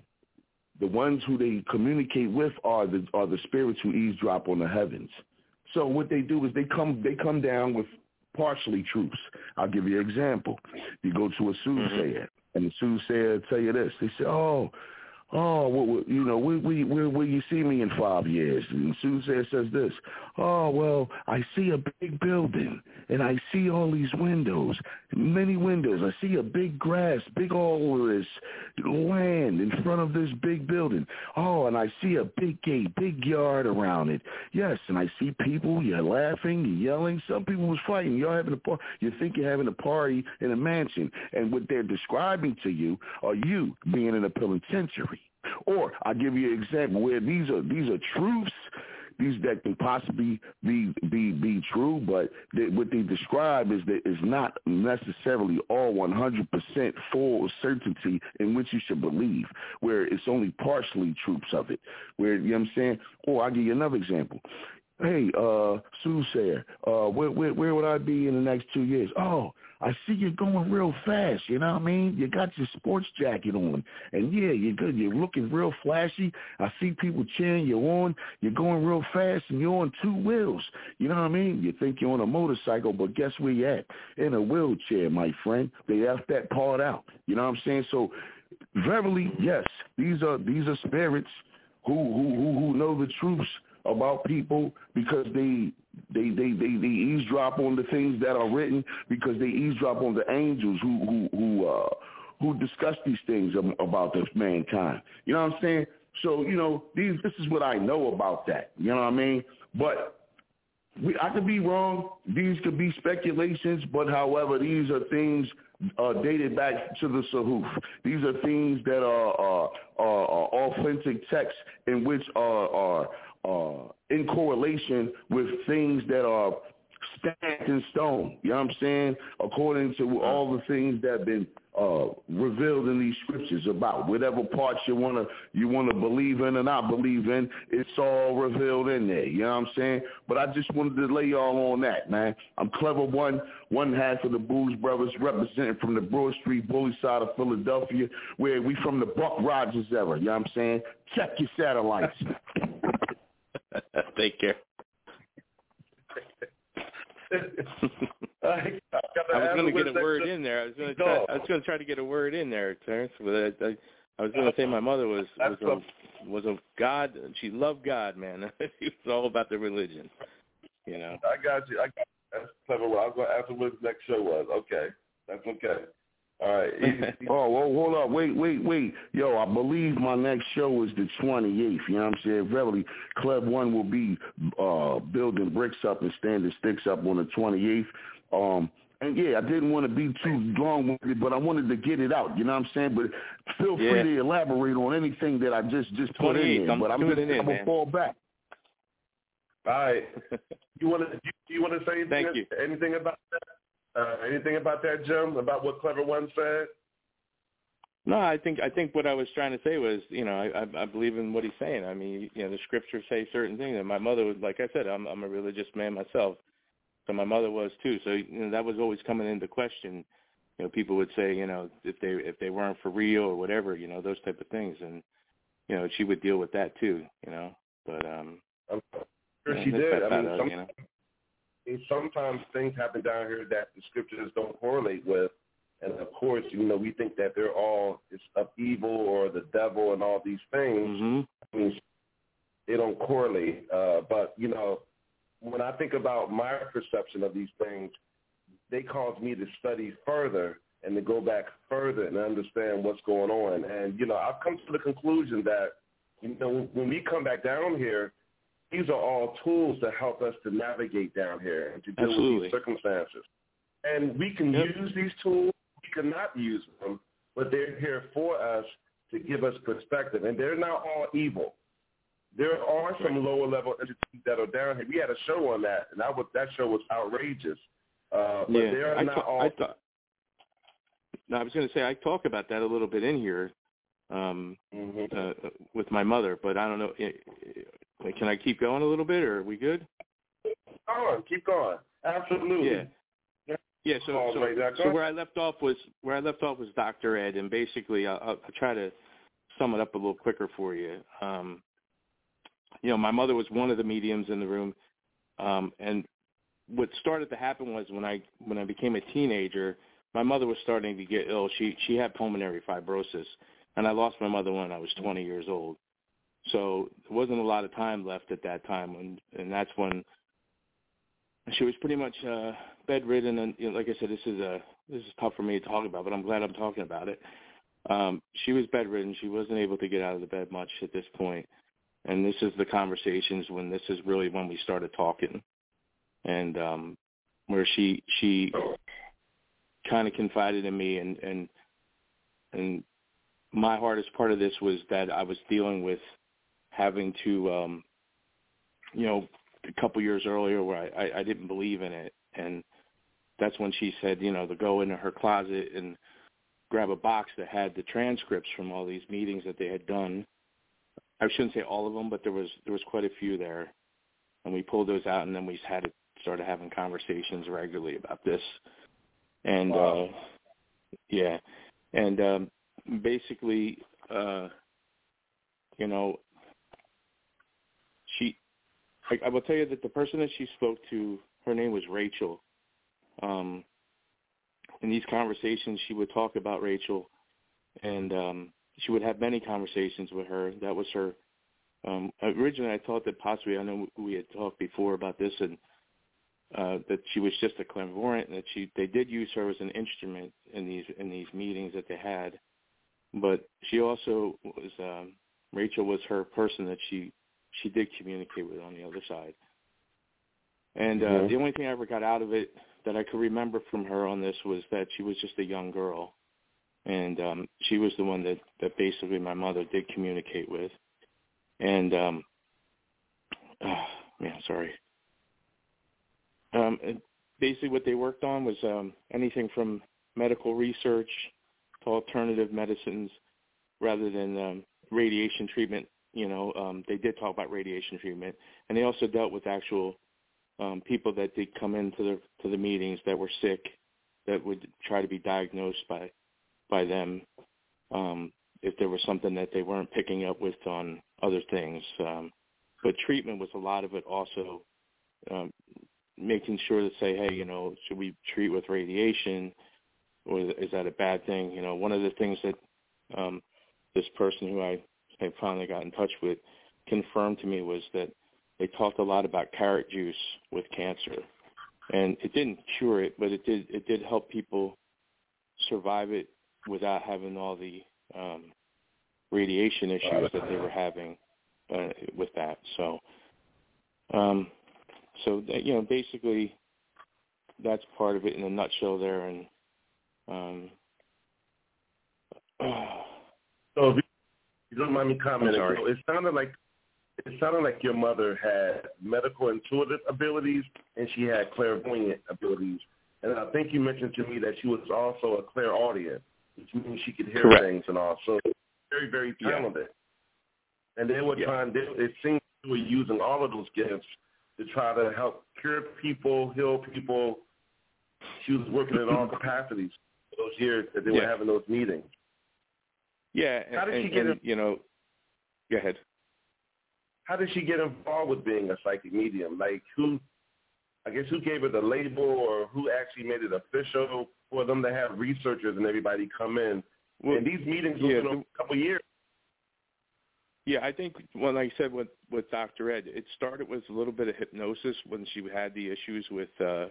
the ones who they communicate with are the are the spirits who eavesdrop on the heavens. So what they do is they come they come down with partially truths. I'll give you an example. You go to a soothsayer, mm-hmm. and the soothsayer tell you this. They say, "Oh, oh, what, what, you know, where, where, where will you see me in five years?" And the soothsayer says this. "Oh, well, I see a big building, and I see all these windows, many windows. I see a big grass, big all of this land in front of this big building. Oh, and I see a big gate, big yard around it. Yes, and I see people. You're laughing, you're yelling. Some people was fighting. You're having a party. You think you're having a party in a mansion, and what they're describing to you are you being in a penitentiary." Or I'll give you an example where these are these are truths, these that can possibly be be be true, but they, what they describe is that it's not necessarily all one hundred percent full certainty in which you should believe, where it's only partially truths of it. Where, you know what I'm saying? Or I'll give you another example. Hey, uh, Soothsayer, uh, where, where where would I be in the next two years? Oh, I see you're going real fast, you know what I mean? You got your sports jacket on, and yeah, you're good. You're looking real flashy. I see people cheering you on. You're going real fast, and you're on two wheels. You know what I mean? You think you're on a motorcycle, but guess where you're at? In a wheelchair, my friend. They left that part out. You know what I'm saying? So, verily, yes, these are these are spirits who who who, who know the truths about people because they they, they they they eavesdrop on the things that are written, because they eavesdrop on the angels who who who uh, who discuss these things about this mankind. You know what I'm saying? So, you know, these this is what I know about that. You know what I mean? But we, I could be wrong. These could be speculations, but however, these are things uh, dated back to the Sahuf. These are things that are, are, are, are authentic texts in which are, are Uh, in correlation with things that are stamped in stone. You know what I'm saying? According to all the things that have been uh, revealed in these scriptures about whatever parts you wanna you wanna believe in or not believe in, it's all revealed in there. You know what I'm saying? But I just wanted to lay y'all on that, man. I'm Clever One, one half of the Booze Brothers, representing from the Broad Street bully side of Philadelphia, where we from the Buck Rogers era. You know what I'm saying? Check your satellites. Take care. I, I was going to get a word in there. I was going to try. I was going to try to get a word in there, Terrence. But I, I, I was going to say my mother was was a, was a God. She loved God, man. It was all about the religion. You know. I got you. I got you. That's clever. I was going to ask her what the next show was. Okay, that's okay. All right. oh, well, hold up. Wait, wait, wait. Yo, I believe my next show is the twenty-eighth. You know what I'm saying? Verily, Club One will be uh, building bricks up and standing sticks up on the twenty-eighth. Um, and, yeah, I didn't want to be too long with it, but I wanted to get it out. You know what I'm saying? But feel free yeah. to elaborate on anything that I just, just put in there. I'm but I'm just going to fall back. All right. You want to you want to say anything, Thank you. anything about that? Uh, anything about that, Jim, about what Clever One said? No, I think I think what I was trying to say was, you know, I, I, I believe in what he's saying. I mean, you know, the scriptures say certain things, and my mother was, like I said, I'm, I'm a religious man myself, so my mother was too. So you know, that was always coming into question. You know, people would say, you know, if they if they weren't for real or whatever, you know, those type of things, and you know, she would deal with that too, you know. But um, I'm sure you know, she did. I mean, out, some, you know. sometimes things happen down here that the scriptures don't correlate with. And, of course, you know, we think that they're all it's of evil or the devil and all these things. Mm-hmm. I mean, they don't correlate. Uh, but, you know, when I think about my perception of these things, they cause me to study further and to go back further and understand what's going on. And, you know, I've come to the conclusion that, you know, when we come back down here, these are all tools to help us to navigate down here and to deal Absolutely. with these circumstances. And we can yep. use these tools. We cannot use them, but they're here for us to give us perspective. And they're not all evil. There are some lower-level entities that are down here. We had a show on that, and that, was, that show was outrageous. Uh, but yeah. they're I not ta- all I thought, no, I was going to say I talk about that a little bit in here um, mm-hmm. uh, with my mother, but I don't know. Can I keep going a little bit, or are we good? Keep going. Keep going. Absolutely. Yeah. Yeah, so so, right, so where I left off was where I left off was Doctor Ed, and basically I'll, I'll try to sum it up a little quicker for you. Um, you know, my mother was one of the mediums in the room, um, and what started to happen was when I when I became a teenager, my mother was starting to get ill. She she had pulmonary fibrosis, and I lost my mother when I was twenty years old. So there wasn't a lot of time left at that time, and and that's when she was pretty much uh, bedridden, and you know, like I said, this is a this is tough for me to talk about, but I'm glad I'm talking about it. Um, she was bedridden; she wasn't able to get out of the bed much at this point, and this is the conversations when this is really when we started talking, and um, where she she kind of confided in me and and and my hardest part of this was that I was dealing with having to, um, you know, a couple years earlier where I, I, I didn't believe in it. And that's when she said, you know, to go into her closet and grab a box that had the transcripts from all these meetings that they had done. I shouldn't say all of them, but there was there was quite a few there. And we pulled those out, and then we had started having conversations regularly about this. And, wow. uh, yeah, and um, basically, uh, you know, she, I, I will tell you that the person that she spoke to, her name was Rachel. Um, in these conversations, she would talk about Rachel, and um, she would have many conversations with her. That was her. Um, originally, I thought that possibly, I know we had talked before about this, and uh, that she was just a clairvoyant, and that she they did use her as an instrument in these in these meetings that they had. But she also was um, Rachel was her person that she she did communicate with on the other side. And uh, mm-hmm. the only thing I ever got out of it that I could remember from her on this was that she was just a young girl, and um, she was the one that, that basically my mother did communicate with. And um, oh, man, sorry. Um, basically, what they worked on was um, anything from medical research to alternative medicines, rather than um, radiation treatment. You know, um, they did talk about radiation treatment, and they also dealt with actual um, people that did come into the to the meetings that were sick, that would try to be diagnosed by by them um, if there was something that they weren't picking up with on other things. Um, but treatment was a lot of it also. Um, making sure to say, hey, you know, should we treat with radiation, or is that a bad thing? You know, one of the things that um, this person who I, I finally got in touch with confirmed to me was that they talked a lot about carrot juice with cancer, and it didn't cure it, but it did it did help people survive it without having all the um, radiation issues that they were having uh, with that. So. Um, So, you know, basically that's part of it in a nutshell there. And um, so if you don't mind me commenting, so it sounded like it sounded like your mother had medical intuitive abilities and she had clairvoyant abilities. And I think you mentioned to me that she was also a clairaudient, which means she could hear Correct. things and all. So very, very talented. Yeah. And they were yeah. trying, they, it seemed they were using all of those gifts to try to help cure people, heal people. She was working in all capacities those years that they yeah. were having those meetings. Yeah, and, how did she and, get? And, you know, go ahead. How did she get involved with being a psychic medium? Like who? I guess who gave her the label, or who actually made it official for them to have researchers and everybody come in? Well, and these meetings yeah, were a couple of years. Yeah, I think, well, like I said, with, with Doctor Ed, it started with a little bit of hypnosis when she had the issues with, uh,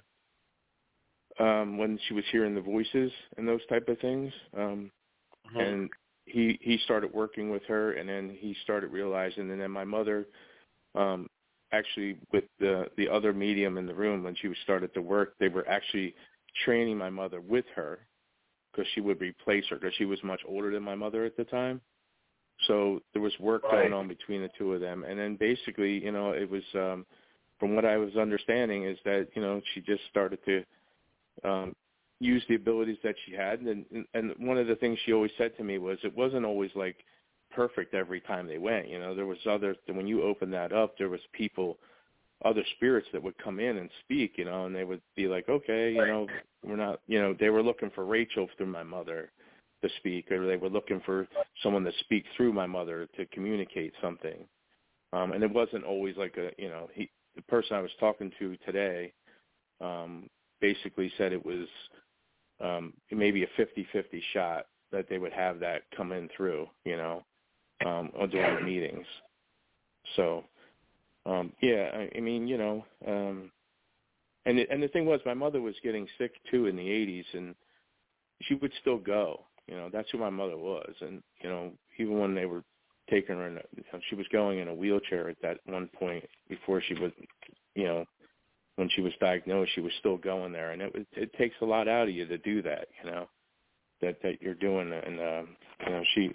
um, when she was hearing the voices and those type of things. Um, uh-huh. And he he started working with her, and then he started realizing, and then my mother, um, actually with the, the other medium in the room, when she started to work, they were actually training my mother with her because she would replace her because she was much older than my mother at the time. So there was work right. going on between the two of them. And then basically, you know, it was, um, from what I was understanding is that, you know, she just started to um, use the abilities that she had. And, and one of the things she always said to me was it wasn't always like perfect every time they went. You know, there was other, when you open that up, there was people, other spirits that would come in and speak, you know, and they would be like, okay, you know, we're not, you know, they were looking for Rachel through my mother to speak, or they were looking for someone to speak through my mother to communicate something. Um, and it wasn't always like a, you know, he, the person I was talking to today um, basically said it was um, maybe a fifty-fifty shot that they would have that come in through, you know, um, during the meetings. So, um, yeah, I, I mean, you know, um, and it, and the thing was, my mother was getting sick too in the eighties, and she would still go. You know, that's who my mother was. And, you know, even when they were taking her, in a, you know, she was going in a wheelchair at that one point before she was, you know, when she was diagnosed, she was still going there. And it, it takes a lot out of you to do that, you know, that, that you're doing. And, um, you know, she,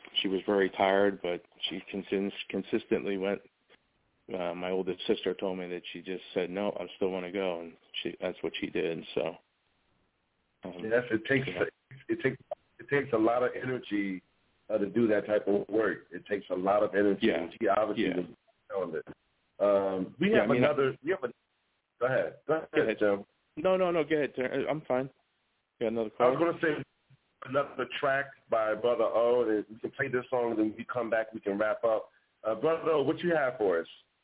she was very tired, but she consist- consistently went. Uh, my oldest sister told me that she just said, no, I still want to go, and she that's what she did. So um, yes, it takes yeah. it takes it takes a lot of energy uh, to do that type of work. It takes a lot of energy. Yeah. And she obviously yeah. was on it. Um, we yeah, have I mean, another. We have a, go ahead. Go ahead, go ahead. Joe. No, no, no. Go ahead. I'm fine. You got another call? I was going to say another track by Brother O, and we can play this song, and then we come back, we can wrap up. Uh, Brother O, what you have for us?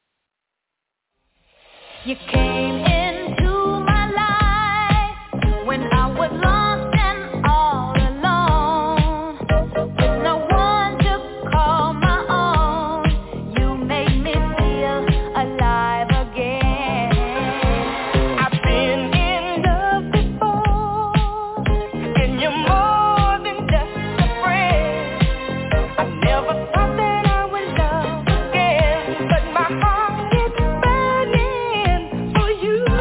You came into my life when I was lost and all alone, with no one to call my own. You made me feel alive again. I've been in love before, and you're more than just a friend. I never thought that I would love again, but my heart is burning for you.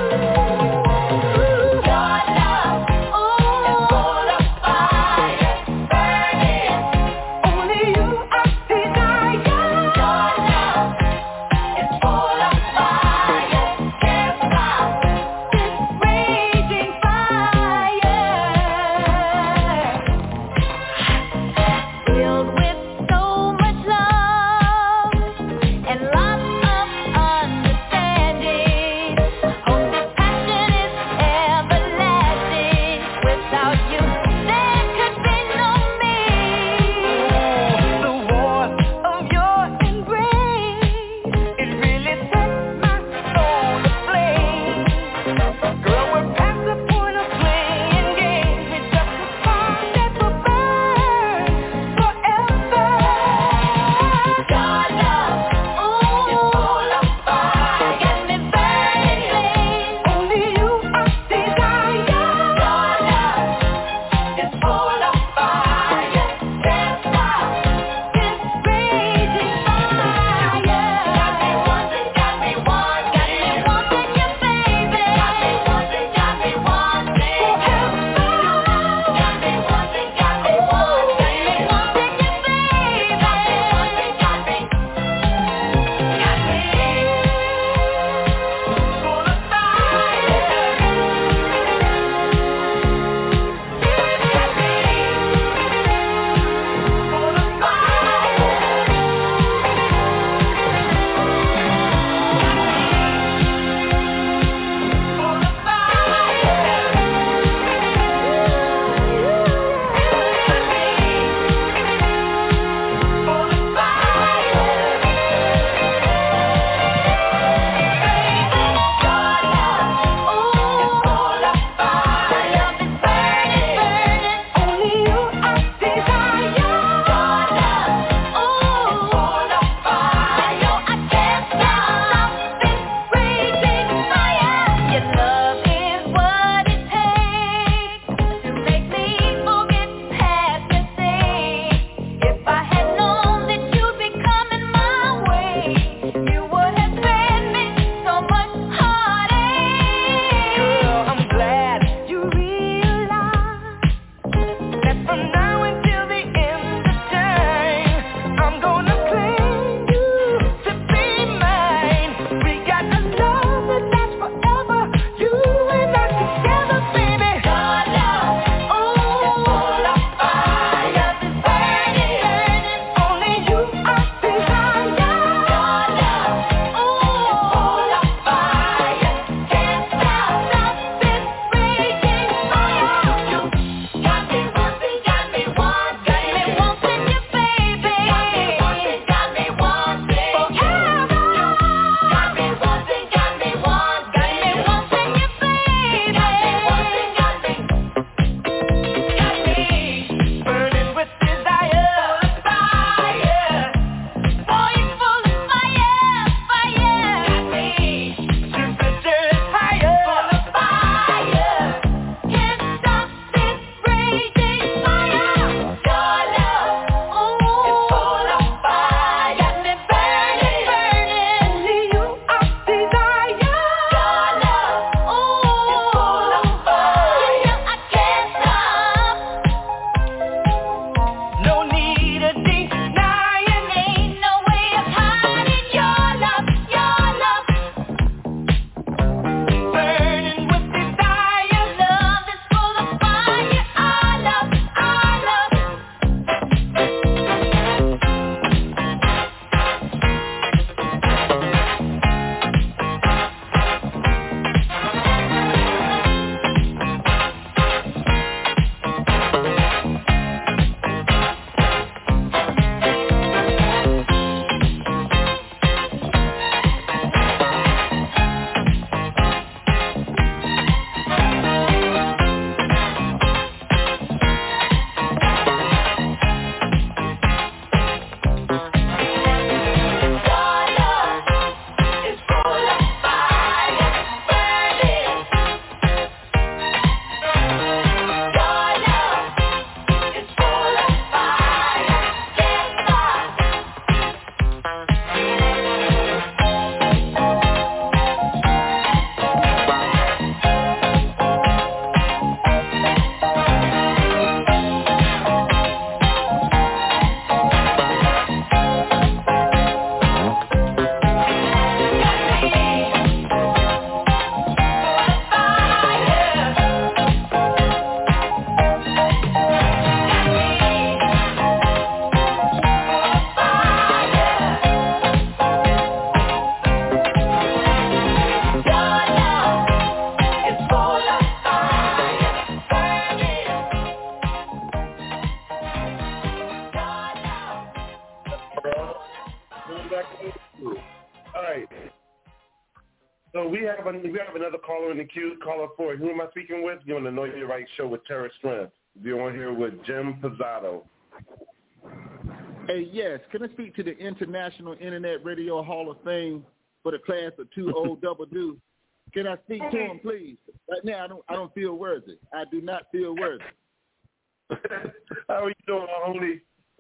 have a, we have another caller in the queue. Caller four. Who am I speaking with? You're on the Know Your Right show with Terra Strength. You're on here with Jim Pizzato. Hey, yes. Can I speak to the International Internet Radio Hall of Fame for the class of two O double do? Can I speak to him, please? Right now, I don't. I don't feel worthy. I do not feel worthy. How are you doing, homie?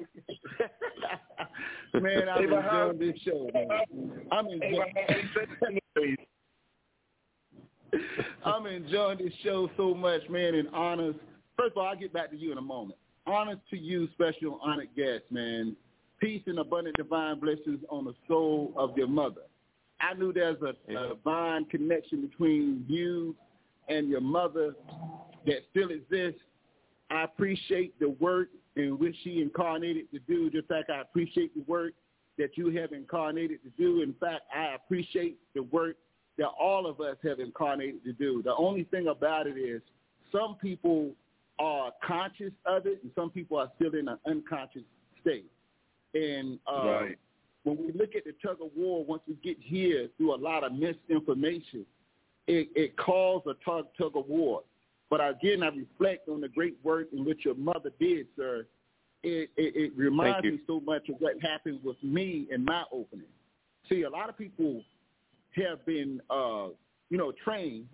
Man, I'm enjoying this show, man. I'm enjoying. I'm enjoying this show so much, man. And honors. First of all, I'll get back to you in a moment. Honors to you, special honored guest, man. Peace and abundant divine blessings on the soul of your mother. I knew there's a, a divine connection between you and your mother that still exists. I appreciate the work in which she incarnated to do, just like I appreciate the work that you have incarnated to do. In fact, I appreciate the work that all of us have incarnated to do. The only thing about it is some people are conscious of it and some people are still in an unconscious state. And uh, right. when we look at the tug of war, once we get here through a lot of misinformation, it, it calls a tug, tug of war. But again, I reflect on the great work in which your mother did, sir. It, it, it reminds me so much of what happened with me in my opening. See, a lot of people have been, uh, you know, trained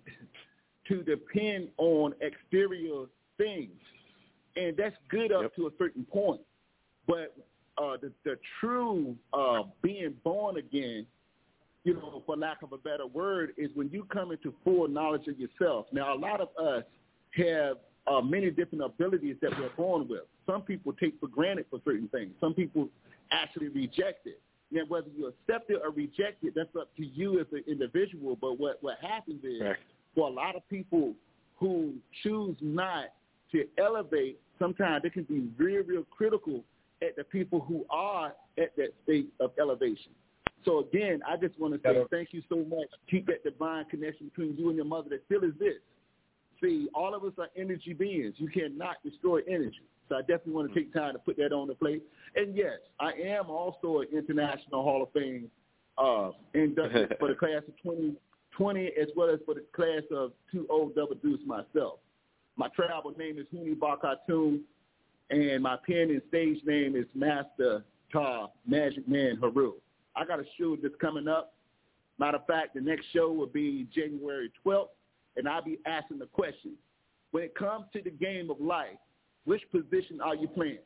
to depend on exterior things, and that's good up yep. to a certain point. But uh, the, the true uh, being born again, you know, for lack of a better word, is when you come into full knowledge of yourself. Now, a lot of us have uh, many different abilities that we're born with. Some people take for granted for certain things. Some people actually reject it. Now, whether you accept it or reject it, that's up to you as an individual. But what, what happens is right. for a lot of people who choose not to elevate, sometimes they can be real, real critical at the people who are at that state of elevation. So, again, I just want to say thank you so much. Keep that divine connection between you and your mother that still exists. See, all of us are energy beings. You cannot destroy energy. So I definitely want to take time to put that on the plate. And, yes, I am also an International Hall of Fame uh, inducted for the class of twenty twenty as well as for the class of two O double deuce myself. My tribal name is Huni Bakatun, and my pen and stage name is Master Ta Magic Man Haru. I got a show that's coming up. Matter of fact, the next show will be January twelfth, and I'll be asking the question, when it comes to the game of life, which position are you playing?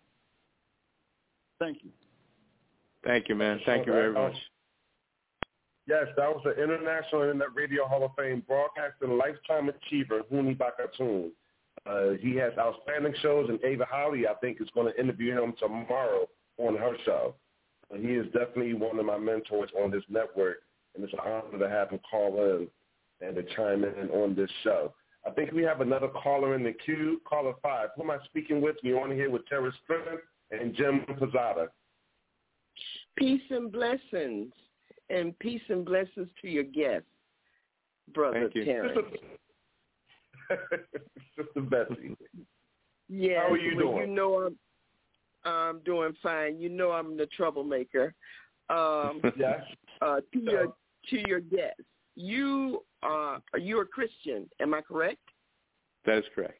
Thank you. Thank you, man. Thank you very much. Yes, that was the International Internet Radio Hall of Fame broadcasting lifetime achiever, Huni Bakatun. Uh, he has outstanding shows, and Ava Holly, I think, is going to interview him tomorrow on her show. Uh, he is definitely one of my mentors on this network, and it's an honor to have him call in and to chime in on this show. I think we have another caller in the queue, caller five. Who am I speaking with? You're on here with Terra Strength and Jim Pizzato. Peace and blessings, and peace and blessings to your guest, Brother Terrence. Sister Betsy. Yeah, how are you well, doing? You know I'm, I'm doing fine. You know I'm the troublemaker. Um, yes. Uh, to so. your to your guest, you uh, are you a Christian? Am I correct? That is correct.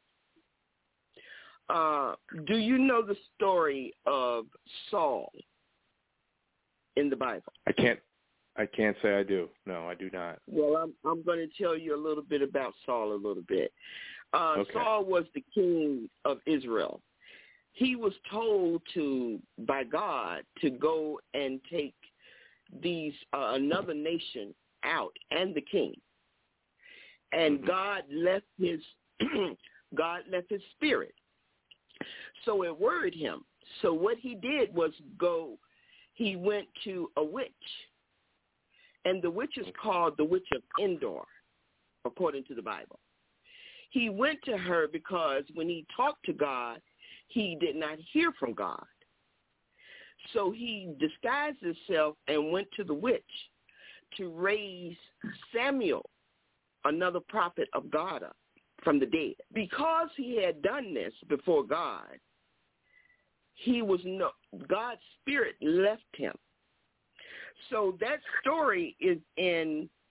Uh, do you know the story of Saul in the Bible? I can't. I can't say I do. No, I do not. Well, I'm I'm going to tell you a little bit about Saul a little bit. Uh, okay. Saul was the king of Israel. He was told to by God to go and take these uh, another nation out and the king, and mm-hmm. God left his God left his spirit. So it worried him. So what he did was go. He went to a witch. And the witch is called the witch of Endor, according to the Bible. He went to her because when he talked to God, he did not hear from God. So he disguised himself and went to the witch to raise Samuel, another prophet of God, up from the dead. Because he had done this before God, he was no God's spirit left him. So that story is in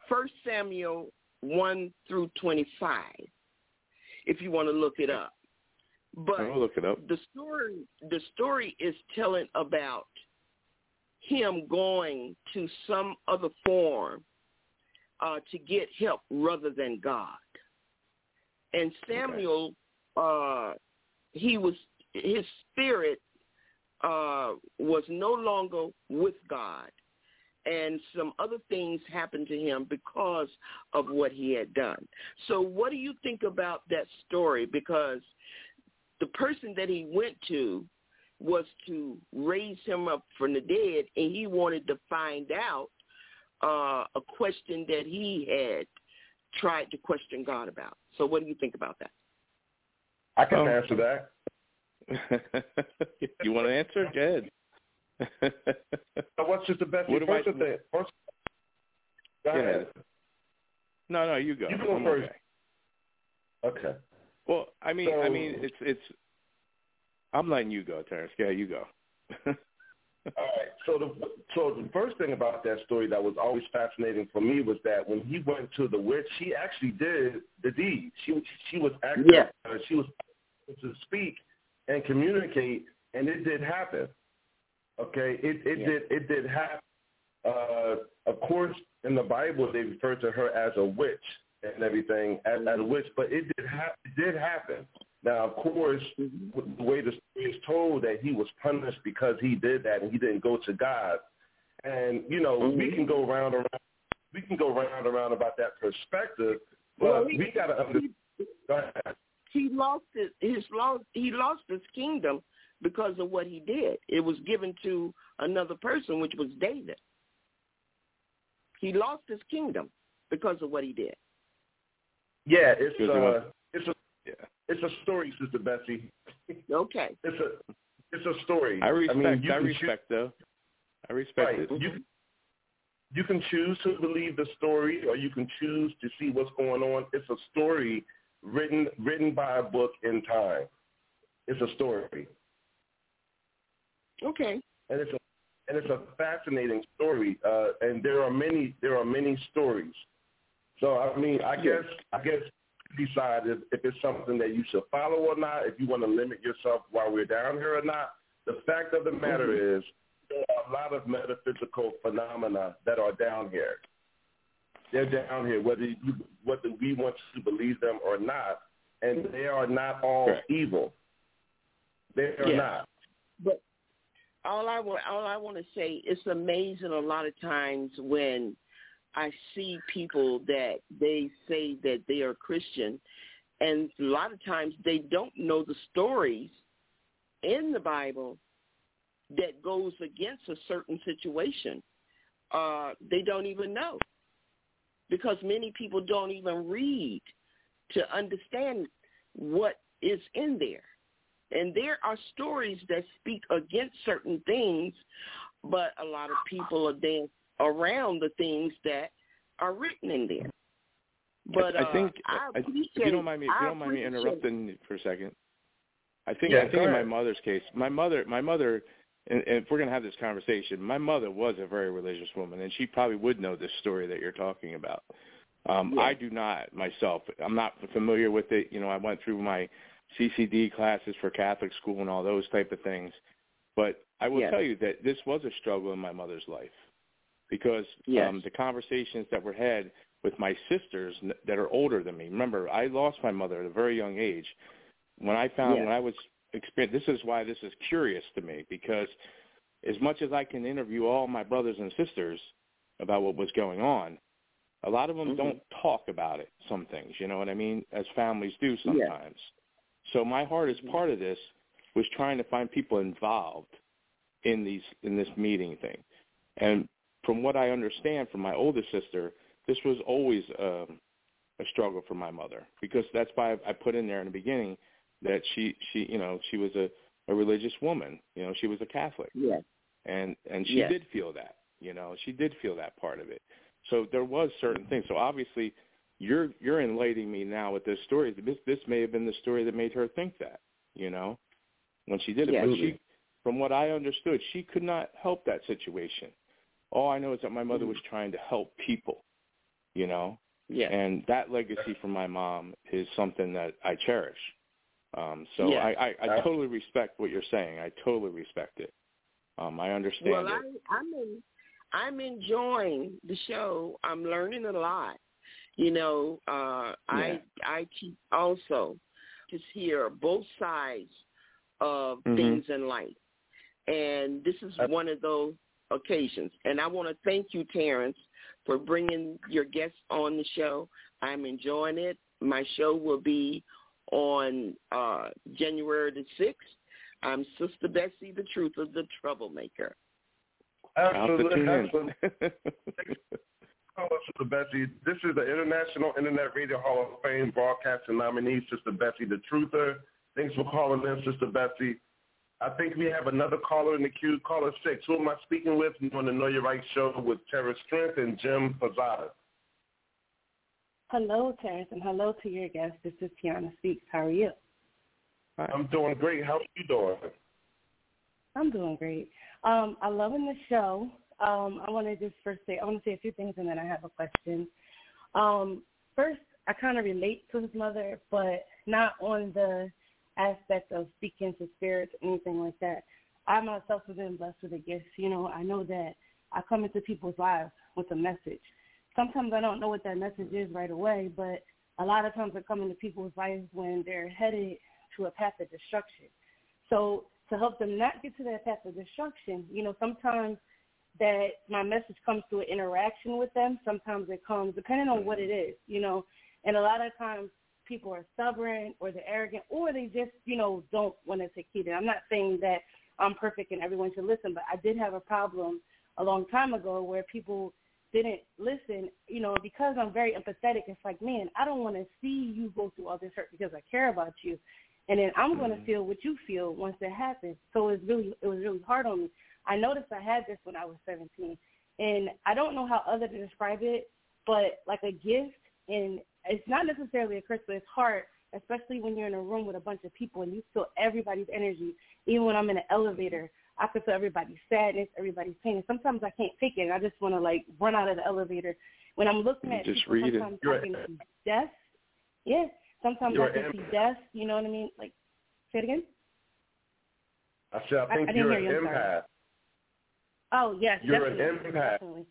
First Samuel one through twenty-five, if you want to look it up. But I'll look it up. the story, the story is telling about him going to some other form uh, to get help rather than God. And Samuel, okay. uh, he was his spirit uh, was no longer with God, and some other things happened to him because of what he had done. So, what do you think about that story? Because the person that he went to was to raise him up from the dead, and he wanted to find out uh, a question that he had tried to question God about. So what do you think about that? I can um, answer that. You want to answer? Go ahead. So what's just the best what first I, thing? First, go ahead. ahead. No, no, you go. You go I'm first. Okay. Okay. Well, I mean, so, I mean, it's it's. I'm letting you go, Terrence. Yeah, you go. All right. So the so the first thing about that story that was always fascinating for me was that when he went to the witch, she actually did the deed. She she was active. Yeah. Uh, she was able to speak and communicate, and it did happen. Okay. It it yeah. did it did happen. Uh, of course, in the Bible, they refer to her as a witch and everything, as, as a witch, but it did ha- it did happen. Now, of course, mm-hmm. the way the story is told that he was punished because he did that and he didn't go to God. And, you know, mm-hmm. we can go around around we can go around around about that perspective, but well, he, we got to understand. Go ahead. He lost his, his lost he lost his kingdom because of what he did. It was given to another person, which was David. He lost his kingdom because of what he did. Yeah, it's uh, it's a yeah. it's a story, Sister Bessie. Okay. It's a it's a story. I respect. I, mean, you I can respect choose, though. I respect right. it. You you can choose to believe the story, or you can choose to see what's going on. It's a story written written by a book in time. It's a story. Okay. And it's a and it's a fascinating story. Uh, and there are many there are many stories. So I mean, I guess I guess decide if, if it's something that you should follow or not. If you want to limit yourself while we're down here or not. The fact of the matter mm-hmm. is, there are a lot of metaphysical phenomena that are down here. They're down here, whether you, whether we want to believe them or not, and they are not all Correct. evil. They are yes. not. But all I want, all I want to say, it's amazing a lot of times when I see people that they say that they are Christian, and a lot of times they don't know the stories in the Bible that goes against a certain situation. Uh, they don't even know, because many people don't even read to understand what is in there. And there are stories that speak against certain things, but a lot of people are dancing around the things that are written in there. But I, I think uh, I I, if you don't mind me, if you don't mind me interrupting for a second, I think yeah, I think in my mother's case, my mother, my mother, and, and if we're going to have this conversation, my mother was a very religious woman, and she probably would know this story that you're talking about. Um, yeah. I do not myself. I'm not familiar with it. You know, I went through my C C D classes for Catholic school and all those type of things. But I will yes. tell you that this was a struggle in my mother's life, because yes. um, the conversations that were had with my sisters that are older than me. Remember, I lost my mother at a very young age. When I found, yes. when I was experiencing, this is why this is curious to me, because as much as I can interview all my brothers and sisters about what was going on, a lot of them mm-hmm. don't talk about it, some things, you know what I mean, as families do sometimes. Yes. So my hardest part of this was trying to find people involved in these in this meeting thing. And from what I understand from my older sister, this was always um, a struggle for my mother, because that's why I put in there in the beginning that she, she you know, she was a, a religious woman. You know, she was a Catholic. Yes. And and she yes. did feel that, you know, she did feel that part of it. So there was certain things. So obviously you're you're enlightening me now with this story. This this may have been the story that made her think that, you know, when she did it. Yes. But she, from what I understood, she could not help that situation. All I know is that my mother was trying to help people. you know. Yeah. And that legacy from my mom is something that I cherish. Um, so yeah. I, I, I totally respect what you're saying. I totally respect it. Um, I understand well, it. I, I'm in, I'm enjoying the show. I'm learning a lot. You know, uh, yeah. I I teach also to hear both sides of mm-hmm. things in life, and this is one of those occasions. And I want to thank you, Terrence, for bringing your guests on the show. I'm enjoying it. My show will be on uh, January the sixth. I'm Sister Bessie, the truth of the troublemaker. Absolutely. Absolutely. Hello, Sister Bessie. This is the International Internet Radio Hall of Fame broadcasting nominee, Sister Bessie, the truther. Thanks for calling in, Sister Bessie. I think we have another caller in the queue, caller six. Who am I speaking with? You on the Know Your Right show with Terrence Strength and Jim Pizzata. Hello, Terrence, and hello to your guest. This is Tiana Speaks. How are you? Hi. I'm doing great. How are you doing? I'm doing great. Um, I'm loving the show. Um, I want to just first say, I want to say a few things, and then I have a question. Um, first, I kind of relate to his mother, but not on the aspect of speaking to spirits or anything like that. I myself have been blessed with a gift. You know, I know that I come into people's lives with a message. Sometimes I don't know what that message is right away, but a lot of times I come into people's lives when they're headed to a path of destruction. So to help them not get to that path of destruction, you know, sometimes that my message comes through an interaction with them. Sometimes it comes, depending on what it is, you know, and a lot of times people are stubborn or they're arrogant or they just, you know, don't want to take heed. And I'm not saying that I'm perfect and everyone should listen, but I did have a problem a long time ago where people didn't listen, you know, because I'm very empathetic. It's like, man, I don't want to see you go through all this hurt because I care about you. And then I'm going to feel what you feel once it happens. So it's really, it was really hard on me. I noticed I had this when I was seventeen. And I don't know how other to describe it, but like a gift, and it's not necessarily a curse, but it's hard, especially when you're in a room with a bunch of people and you feel everybody's energy. Even when I'm in an elevator, I can feel everybody's sadness, everybody's pain. And sometimes I can't take it. I just want to, like, run out of the elevator. When I'm looking at just people, read sometimes it. I can see death. Yeah, sometimes You're I can see death. You know what I mean? Like, say it again? I said, I think I, I you're an an empath. Oh, yes, you're definitely. an empath. Definitely.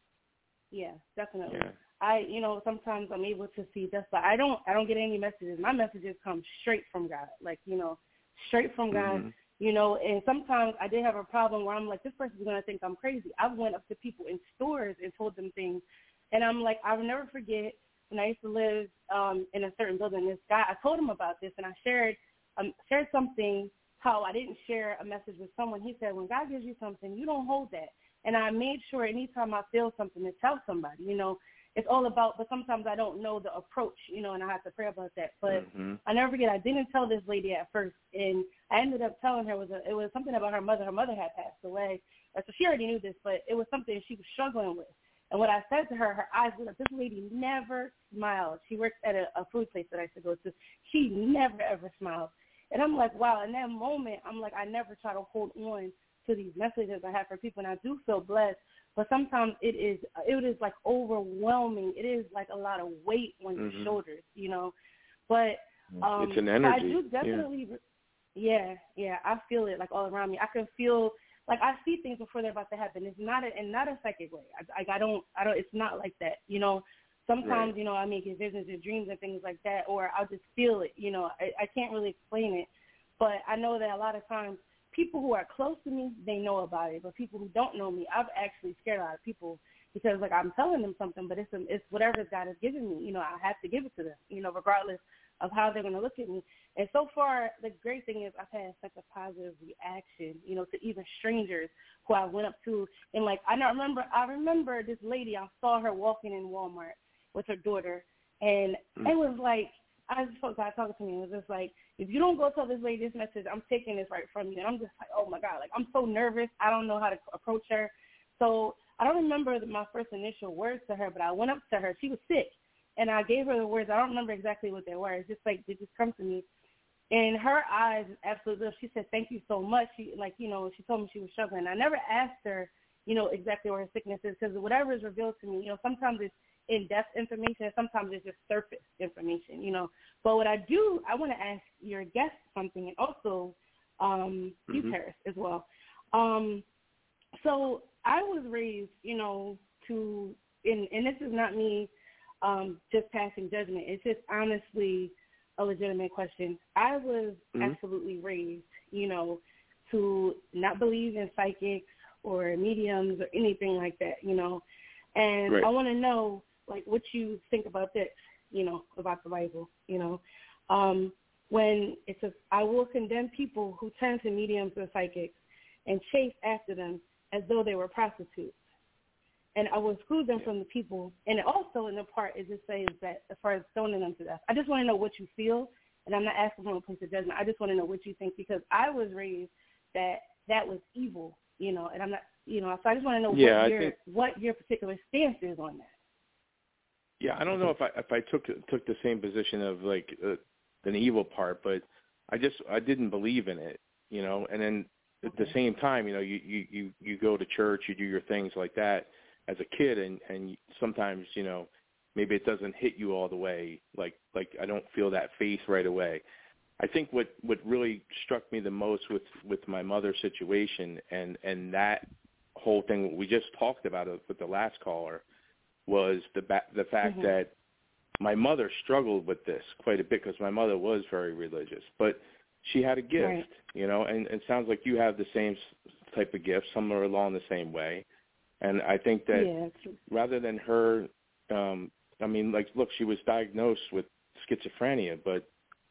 Yeah, definitely. Yeah. I, you know, sometimes I'm able to see death, but I don't, I don't get any messages. My messages come straight from God, like, you know, straight from God. Mm-hmm. You know, and sometimes I did have a problem where I'm like, this person's going to think I'm crazy. I went up to people in stores and told them things, and I'm like, I'll never forget when I used to live um, in a certain building. This guy, I told him about this, and I shared um, shared something, how I didn't share a message with someone. He said, when God gives you something, you don't hold that. And I made sure anytime I feel something to tell somebody, you know. It's all about, but sometimes I don't know the approach, you know, and I have to pray about that. But mm-hmm. I never forget, I didn't tell this lady at first, and I ended up telling her it was, a, it was something about her mother. Her mother had passed away. So she already knew this, but it was something she was struggling with. And what I said to her, her eyes lit up. This lady never smiled. She worked at a, a food place that I used to go to. She never, ever smiled. And I'm like, wow, in that moment, I'm like, I never try to hold on to these messages I have for people, and I do feel blessed. But sometimes it is it is like overwhelming. It is like a lot of weight on your mm-hmm. shoulders, you know. But um, it's an energy. I do definitely, yeah. yeah, yeah. I feel it like all around me. I can feel like I see things before they're about to happen. It's not a, and not a psychic way. I, I, I don't, I don't. It's not like that, you know. Sometimes, right. you know, I may get visions or dreams and things like that, or I'll just feel it. You know, I, I can't really explain it, but I know that a lot of times, people who are close to me, they know about it. But people who don't know me, I've actually scared a lot of people because, like, I'm telling them something, but it's a, it's whatever God has given me. You know, I have to give it to them, you know, regardless of how they're going to look at me. And so far, the great thing is I've had such a positive reaction, you know, to even strangers who I went up to. And, like, I remember, I remember this lady, I saw her walking in Walmart with her daughter, and mm-hmm. it was like, I just felt God talking to me. It was just like, if you don't go tell this lady this message, I'm taking this right from you. And I'm just like, oh, my God. Like, I'm so nervous. I don't know how to approach her. So I don't remember my first initial words to her, but I went up to her. She was sick, and I gave her the words. I don't remember exactly what they were. It's just like they just come to me. And her eyes absolutely, she said, thank you so much. She, like, you know, she told me she was struggling. I never asked her, you know, exactly where her sickness is because whatever is revealed to me, you know, sometimes it's in-depth information, and sometimes it's just surface information, you know. But what I do, I want to ask your guest something, and also um, mm-hmm. you, Paris, as well. Um, so I was raised, you know, to, and, and this is not me um, just passing judgment. It's just honestly a legitimate question. I was mm-hmm. absolutely raised, you know, to not believe in psychics or mediums or anything like that, you know. And right. I want to know, like, what you think about this, you know, about the Bible, you know. Um, when it says, I will condemn people who turn to mediums or psychics and chase after them as though they were prostitutes. And I will exclude them from the people. And also in the part, it just says that as far as stoning them to death. I just want to know what you feel, and I'm not asking from a place of judgment. I just want to know what you think, because I was raised that that was evil, you know, and I'm not, you know, so I just want to know yeah, what, your, think, what your particular stance is on that. Yeah, I don't know if I if I took took the same position of like uh, an evil part, but I just I didn't believe in it, you know. And then at the same time, you know, you you you, you go to church, you do your things like that as a kid, and and sometimes, you know, maybe it doesn't hit you all the way. Like like I don't feel that faith right away. I think what, what really struck me the most with, with my mother's situation and, and that whole thing we just talked about with the last caller was the ba- the fact mm-hmm. that my mother struggled with this quite a bit, because my mother was very religious, but she had a gift, right. you know, and, and it sounds like you have the same type of gift, somewhere along the same way. And I think that yeah, rather than her, um, I mean, like, look, she was diagnosed with schizophrenia, but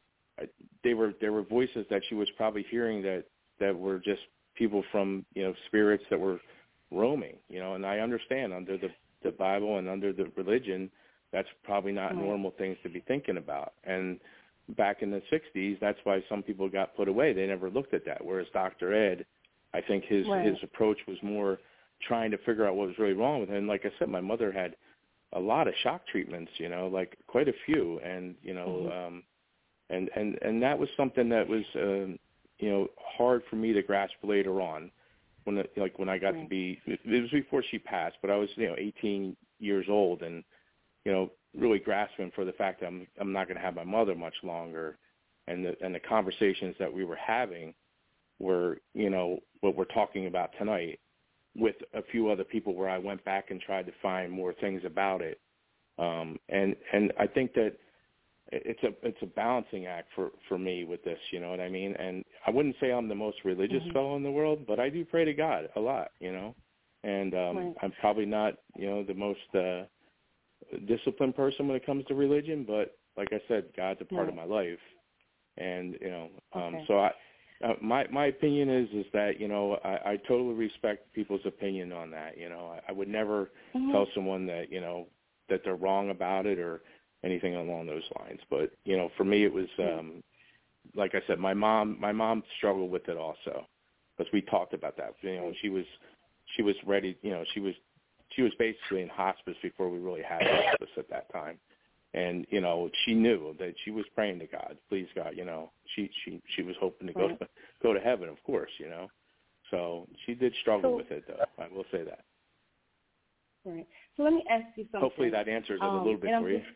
they were there were voices that she was probably hearing that, that were just people from, you know, spirits that were roaming, you know, and I understand under the, the Bible and under the religion, that's probably not right. normal things to be thinking about. And back in the sixties, that's why some people got put away. They never looked at that, whereas Doctor Ed, I think his, right. his approach was more trying to figure out what was really wrong with him. And like I said, my mother had a lot of shock treatments, you know, like quite a few, and, you know, mm-hmm. um, And, and and that was something that was, um, you know, hard for me to grasp later on, when it, like when I got right. to be, it was before she passed, but I was, you know, eighteen years old, and, you know, really grasping for the fact that I'm I'm not going to have my mother much longer, and the and the conversations that we were having were, you know, what we're talking about tonight, with a few other people, where I went back and tried to find more things about it, um, and and I think that. It's a it's a balancing act for, for me with this, you know what I mean? And I wouldn't say I'm the most religious mm-hmm. fellow in the world, but I do pray to God a lot, you know. And um, right. I'm probably not, you know, the most uh, disciplined person when it comes to religion, but like I said, God's a part right. of my life. And, you know, um, okay. so I, uh, my my opinion is is that, you know, I, I totally respect people's opinion on that. You know, I, I would never mm-hmm. tell someone that, you know, that they're wrong about it or anything along those lines. But, you know, for me, it was, um, like I said, my mom, my mom struggled with it also, because we talked about that. You know, she was, she was ready, you know, she was, she was basically in hospice before we really had hospice at that time. And, you know, she knew that she was praying to God, please God, you know, she, she, she was hoping to go right. to, go to heaven, of course, you know. So she did struggle so, with it, though. I will say that. Right. So let me ask you something. Hopefully that answers it um, a little bit for you.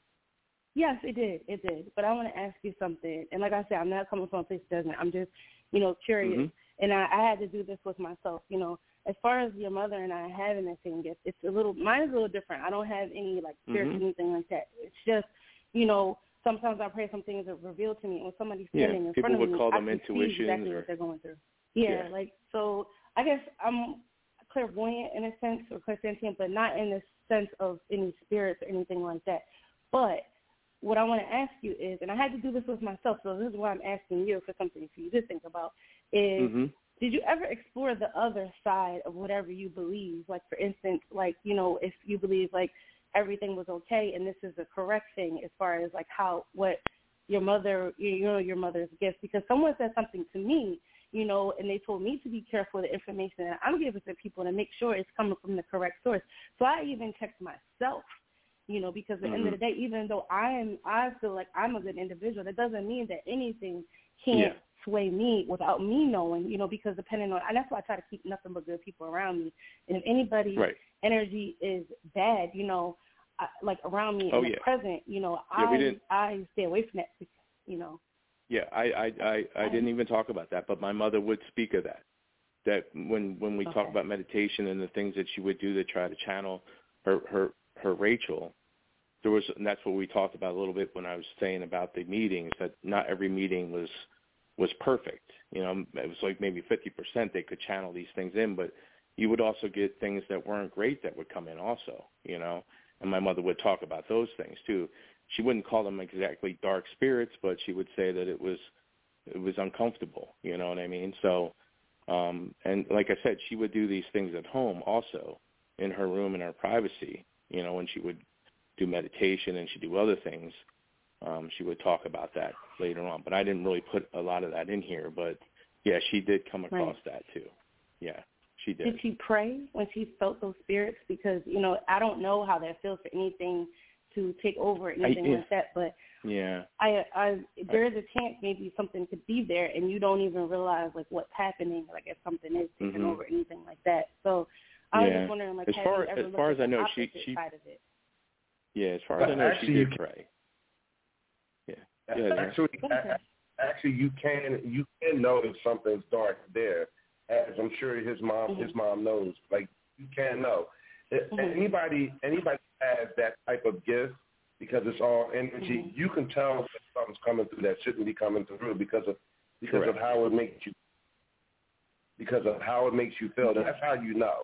Yes, it did. It did. But I want to ask you something. And like I said, I'm not coming from a place of judgment. I'm just, you know, curious. Mm-hmm. And I, I had to do this with myself. You know, as far as your mother and I having that same gift, it's a little, mine is a little different. I don't have any, like, spirits mm-hmm. or anything like that. It's just, you know, sometimes I pray some things are revealed to me. And when somebody's standing yeah, in front of me, call I them can intuitions see exactly or, what they're going through. Yeah, yeah, like, so I guess I'm clairvoyant in a sense, or clairsentient, but not in the sense of any spirits or anything like that. But what I want to ask you is, and I had to do this with myself, so this is why I'm asking you for something for you to think about, is mm-hmm. did you ever explore the other side of whatever you believe? Like, for instance, like, you know, if you believe, like, everything was okay and this is the correct thing as far as, like, how, what your mother, you know, your mother's gift. Because someone said something to me, you know, and they told me to be careful with the information that I'm giving to people to make sure it's coming from the correct source. So I even checked myself. You know, because at the mm-hmm. end of the day, even though I am, I feel like I'm a good individual, that doesn't mean that anything can't yeah. sway me without me knowing, you know, because depending on, and that's why I try to keep nothing but good people around me. And if anybody's right. energy is bad, you know, I, like around me oh, in yeah. the present, you know, yeah, I we didn't, I stay away from that, you know. Yeah, I, I, I, I didn't even talk about that, but my mother would speak of that. That when, when we okay. talk about meditation and the things that she would do to try to channel her, her, her Rachel, there was, and that's what we talked about a little bit when I was saying about the meetings, that not every meeting was was perfect. You know, it was like maybe fifty percent they could channel these things in, but you would also get things that weren't great that would come in also, you know, and my mother would talk about those things too. She wouldn't call them exactly dark spirits, but she would say that it was it was uncomfortable, you know what I mean? So, um, and like I said, she would do these things at home also in her room in her privacy, you know, when she would do meditation and she'd do other things. Um, she would talk about that later on, but I didn't really put a lot of that in here. But yeah, she did come across right. that too. Yeah, she did. Did she pray when she felt those spirits? Because, you know, I don't know how that feels for anything to take over or anything I, yeah. like that, but yeah, I, I, there is a chance maybe something could be there and you don't even realize like what's happening, like if something is taking mm-hmm. over, anything like that. So I was yeah. just wondering, like, as have far you ever as looked far at as I the know, she opposite she side of it? Yeah, as far but as I know, actually, she did pray. Yeah, yeah. Actually, yeah. actually, you can you can know if something's dark there, as I'm sure his mom mm-hmm. his mom knows. Like you can know. Mm-hmm. Anybody anybody has that type of gift because it's all energy. Mm-hmm. You can tell when something's coming through that shouldn't be coming through because of because Correct. of how it makes you because of how it makes you feel. That's how you know.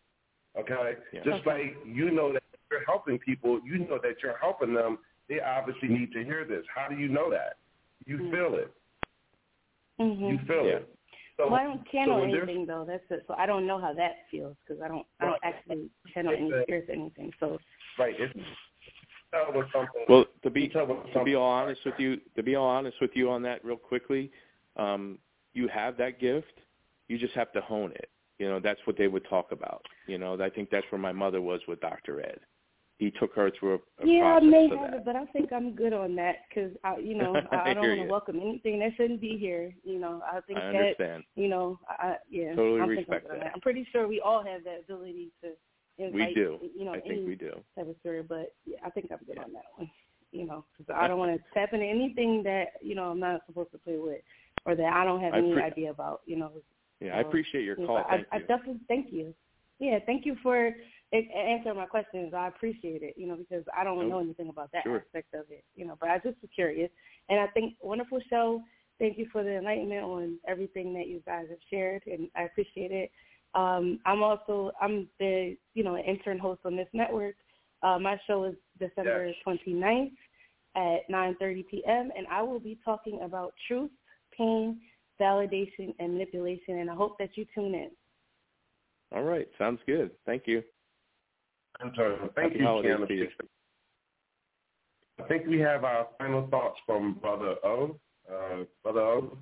Okay, yeah. just okay. like you know that you're helping people, you know that you're helping them. They obviously need to hear this. How do you know that? You mm-hmm. feel it. Mm-hmm. You feel yeah. it. So, well, I don't channel so anything though. That's it. So I don't know how that feels because I don't. I don't actually channel any spirits or anything. So right. It's, tell us something. Well, to be tell us to be all honest with you, to be all honest with you on that, real quickly, um, you have that gift. You just have to hone it. You know, that's what they would talk about. You know, I think that's where my mother was with Doctor Ed. He took her through a, a yeah, process I may for have that. it, but I think I'm good on that because, I, you know, I, I don't want to welcome anything that shouldn't be here. You know, I think I that, understand. you know, I, yeah. Totally I'm respect that. that. I'm pretty sure we all have that ability to invite, we do. you know, I think any we do. type of story, but yeah, I think I'm good on that one. You know, because I don't want to tap into anything that, you know, I'm not supposed to play with or that I don't have I any pre- idea about, you know. Yeah, so, I appreciate your yeah, call. Thank I, you. I definitely thank you. Yeah, thank you for answering my questions. I appreciate it, you know, because I don't nope. know anything about that sure. aspect of it, you know, but I just was curious. And I think wonderful show. Thank you for the enlightenment on everything that you guys have shared, and I appreciate it. Um, I'm also, I'm the, you know, intern host on this network. Uh, my show is December yes. twenty-ninth at nine thirty p.m., and I will be talking about truth, pain, validation, and manipulation, and I hope that you tune in. All right. Sounds good. Thank you. I'm sorry. Thank Happy you, holidays Kiana. to you. I think we have our final thoughts from Brother O. Uh, Brother O.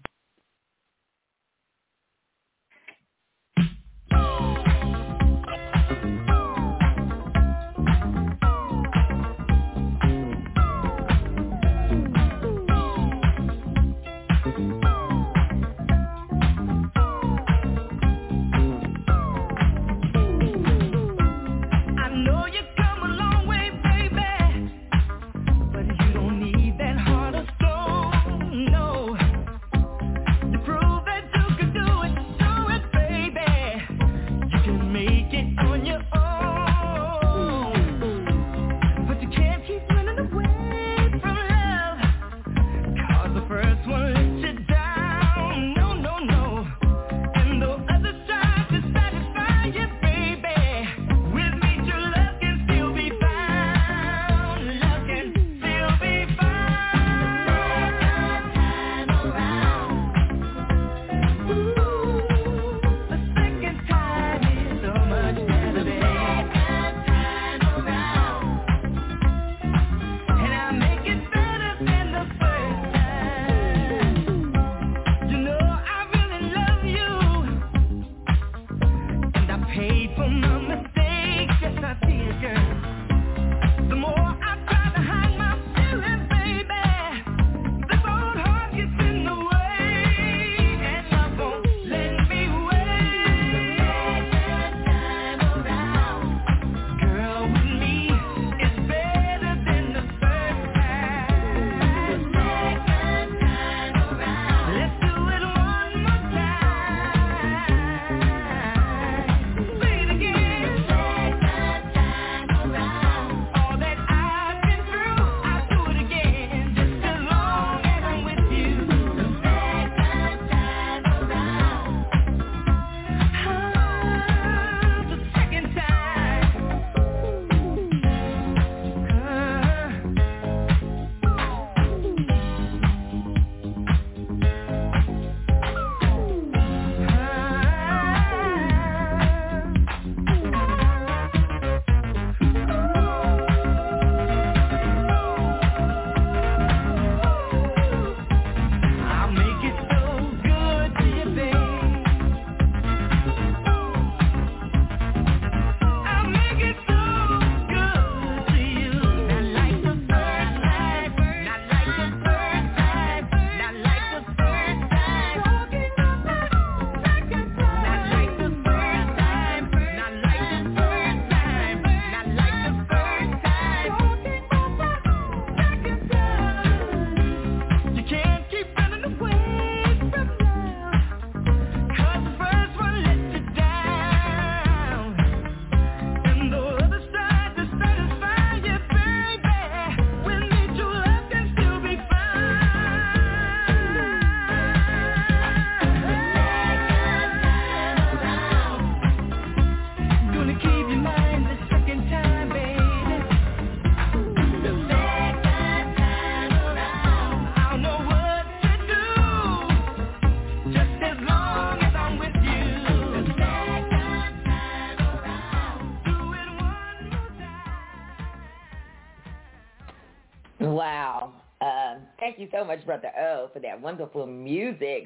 Thank you so much, Brother O, for that wonderful music.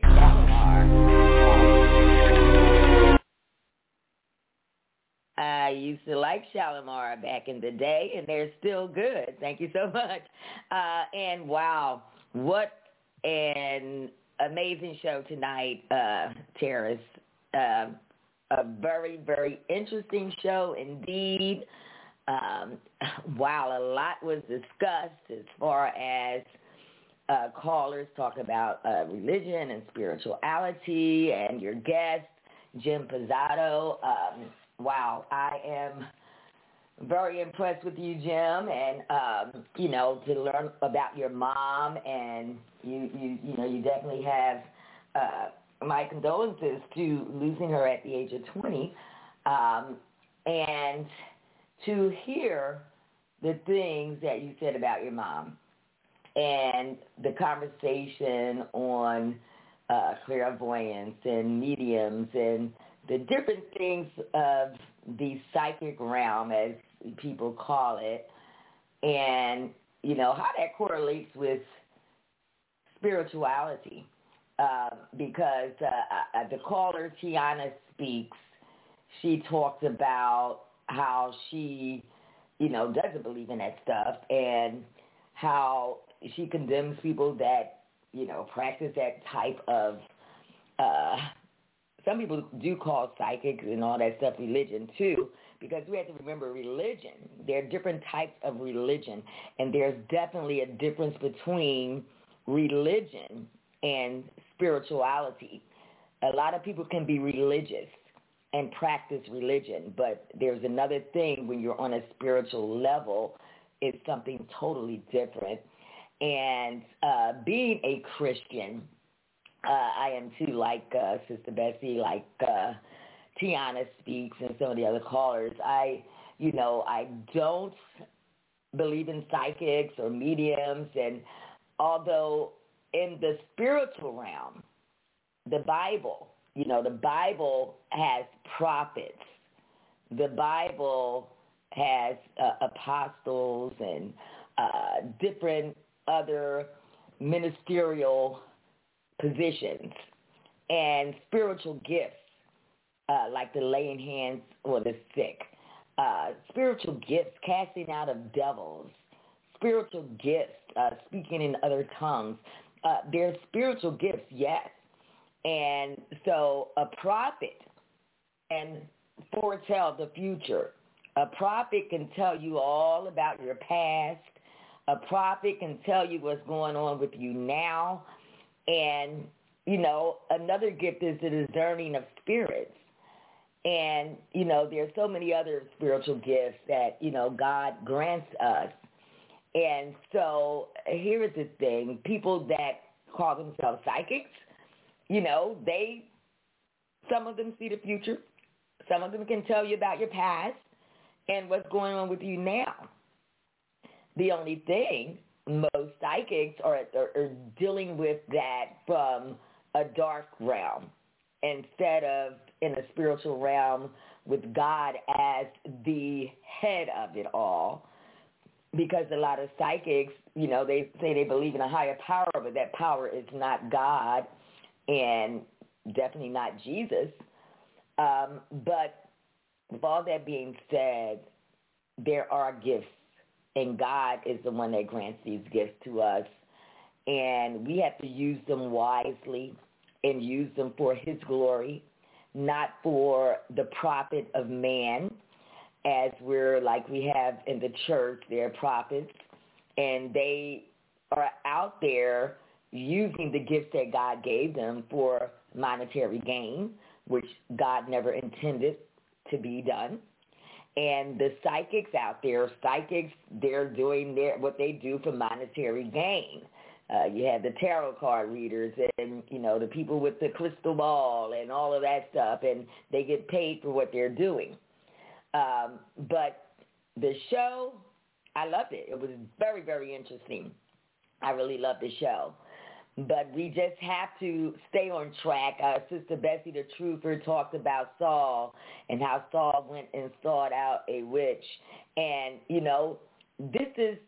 Shalimar. I used to like Shalimar back in the day, and they're still good. Thank you so much. Uh, and wow, what an amazing show tonight, uh, Terrace. Uh, a very, very interesting show indeed. Um, wow, a lot was discussed as far as uh, callers talk about uh, religion and spirituality, and your guest, Jim Pizzato. Um, wow, I am very impressed with you, Jim, and um, you know, to learn about your mom, and you, you, you know, you definitely have uh, my condolences to losing her at the age of twenty, um, and to hear the things that you said about your mom and the conversation on uh, clairvoyance and mediums and the different things of the psychic realm, as people call it, and, you know, how that correlates with spirituality. Uh, because uh, uh, the caller, Tiana Speaks, she talks about how she, you know, doesn't believe in that stuff, and how she condemns people that, you know, practice that type of, uh, some people do call psychics and all that stuff religion too, because we have to remember religion. There are different types of religion, and there's definitely a difference between religion and spirituality. A lot of people can be religious and practice religion, but there's another thing when you're on a spiritual level. It's something totally different. And uh, being a Christian, uh, I am too, like uh, Sister Bessie, like uh, Tiana Speaks, and some of the other callers. I, you know, I don't believe in psychics or mediums, and although in the spiritual realm, the Bible, you know, the Bible has prophets. The Bible has uh, apostles and uh, different other ministerial positions and spiritual gifts, uh, like the laying hands on the sick, uh, spiritual gifts, casting out of devils, spiritual gifts, uh, speaking in other tongues. Uh, there's spiritual gifts, yes. And so a prophet can foretell the future. A prophet can tell you all about your past. A prophet can tell you what's going on with you now. And, you know, another gift is the discerning of spirits. And, you know, there's so many other spiritual gifts that, you know, God grants us. And so here is the thing. People that call themselves psychics, you know, they, some of them see the future. Some of them can tell you about your past and what's going on with you now. The only thing, most psychics are, are, are dealing with that from a dark realm instead of in a spiritual realm with God as the head of it all. Because a lot of psychics, you know, they say they believe in a higher power, but that power is not God and definitely not Jesus. Um, but with all that being said, there are gifts, and God is the one that grants these gifts to us. And we have to use them wisely and use them for his glory, not for the profit of man. As we're, like we have in the church, they're prophets, and they are out there using the gifts that God gave them for monetary gain, which God never intended to be done. And the psychics out there, psychics, they're doing their, what they do for monetary gain. Uh, you have the tarot card readers and, you know, the people with the crystal ball and all of that stuff, and they get paid for what they're doing. Um, but the show, I loved it. It was very, very interesting. I really loved the show. But we just have to stay on track. Uh, Sister Bessie the Trooper talked about Saul and how Saul went and sought out a witch. And, you know, this is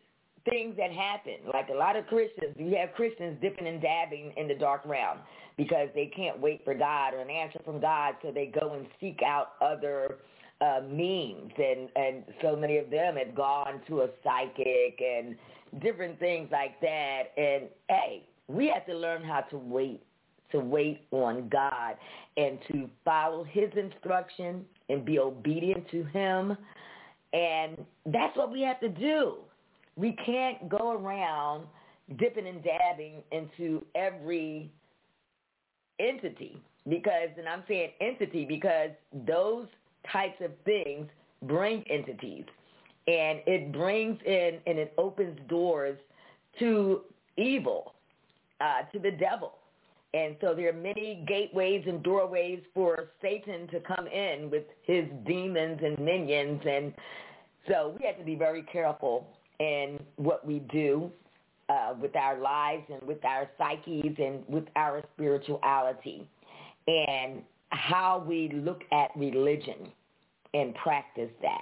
things that happen. Like a lot of Christians, you have Christians dipping and dabbing in the dark realm because they can't wait for God or an answer from God, so they go and seek out other uh, means. And, and so many of them have gone to a psychic and different things like that. And, hey, we have to learn how to wait, to wait on God and to follow his instruction and be obedient to him. And that's what we have to do. We can't go around dipping and dabbing into every entity because, and I'm saying entity because those types of things bring entities. And it brings in and it opens doors to evil, uh, to the devil. And so there are many gateways and doorways for Satan to come in with his demons and minions. And so we have to be very careful in what we do uh, with our lives and with our psyches and with our spirituality and how we look at religion and practice that.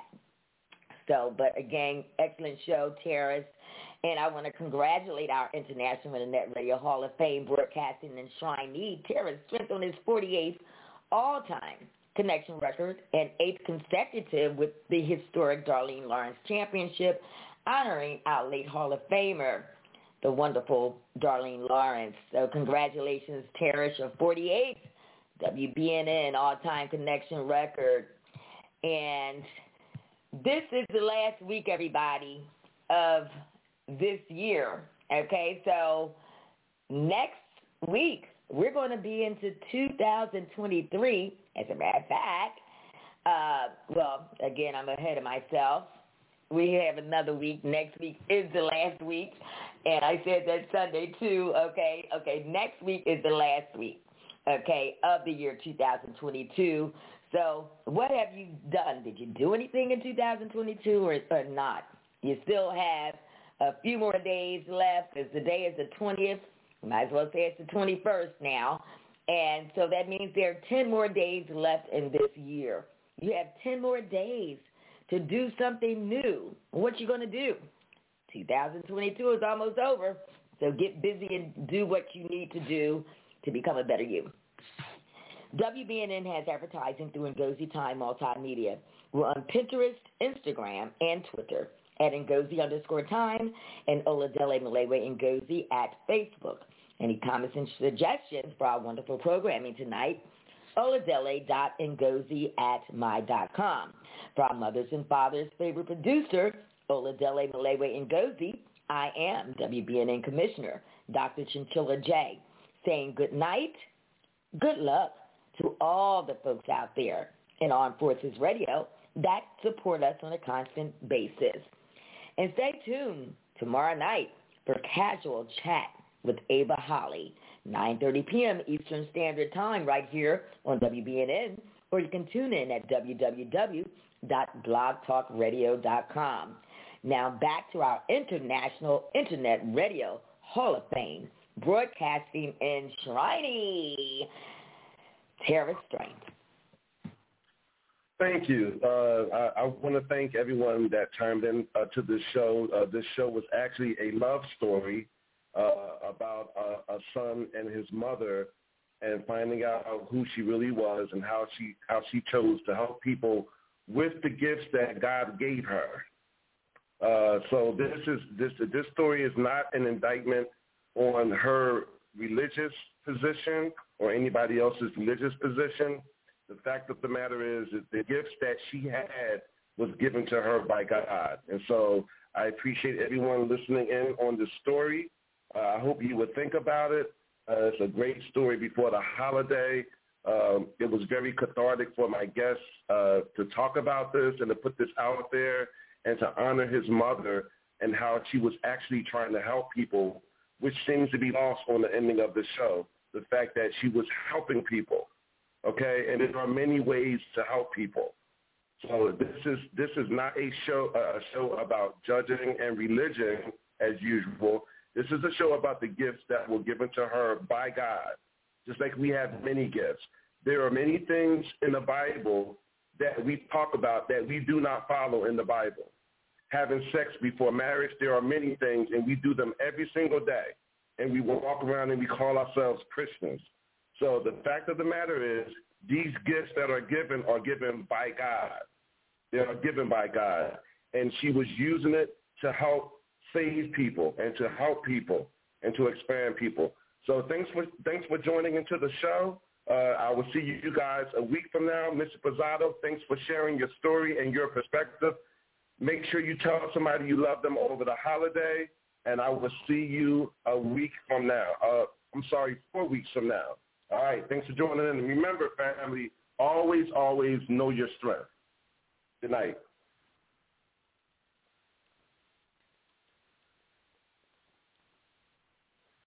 So, but again, excellent show, Terrace. And I want to congratulate our International Internet Radio Hall of Fame broadcasting enshrinee, Terrace Strength, on his forty-eighth all-time connection record and eighth consecutive with the historic Darlene Lawrence Championship, honoring our late Hall of Famer, the wonderful Darlene Lawrence. So congratulations, Terrace, your forty-eighth W B N N all-time connection record. And this is the last week, everybody, of this year. Okay, so next week, we're going to be into two thousand twenty-three. As a matter of fact, uh, well, again, I'm ahead of myself. We have another week. Next week is the last week. And I said that Sunday, too. Okay, okay, next week is the last week, okay, of the year two thousand twenty-two. So what have you done? Did you do anything in two thousand twenty-two or, or not? You still have a few more days left because today is the twentieth. Might as well say it's the twenty-first now. And so that means there are ten more days left in this year. You have ten more days to do something new. What you going to do? two thousand twenty-two is almost over. So get busy and do what you need to do to become a better you. W B N N has advertising through Ngozi Time Multimedia. We're on Pinterest, Instagram, and Twitter at Ngozi underscore time and Oladele Malewe Ngozi at Facebook. Any comments and suggestions for our wonderful programming tonight? Oladele.ngozi at my dot com. For our mothers and fathers' favorite producer, Oladele Malewe Ngozi, I am W B N N Commissioner Doctor Chinchilla J, saying good night, good luck to all the folks out there in Armed Forces Radio that support us on a constant basis. And stay tuned tomorrow night for Casual Chat with Ava Holly, nine thirty p.m. Eastern Standard Time right here on W B N N, or you can tune in at w w w dot blog talk radio dot com. Now back to our International Internet Radio Hall of Fame, broadcasting in Shriney, Terrace Strength. Thank you. Uh, I, I want to thank everyone that chimed in uh, to this show. Uh, this show was actually a love story uh, about uh, a son and his mother, and finding out who she really was and how she how she chose to help people with the gifts that God gave her. Uh, so this is this this story is not an indictment on her religious position or anybody else's religious position. The fact of the matter is that the gifts that she had was given to her by God. And so I appreciate everyone listening in on this story. Uh, I hope you would think about it. Uh, it's a great story before the holiday. Um, it was very cathartic for my guests uh, to talk about this and to put this out there and to honor his mother and how she was actually trying to help people, which seems to be lost on the ending of the show, the fact that she was helping people. Okay, and there are many ways to help people. So this is this is not a show uh, a show about judging and religion as usual. This is a show about the gifts that were given to her by God. Just like we have many gifts, there are many things in the Bible that we talk about that we do not follow in the Bible. having sex before marriage. There are many things, and we do them every single day. And we walk around and we call ourselves Christians. So the fact of the matter is, these gifts that are given are given by God. They are given by God. And she was using it to help save people and to help people and to expand people. So thanks for thanks for joining into the show. Uh, I will see you guys a week from now. Mister Posado, thanks for sharing your story and your perspective. Make sure you tell somebody you love them over the holiday, and I will see you a week from now. Uh, I'm sorry, four weeks from now. All right, thanks for joining in. And remember, family, always, always know your strength. Good night.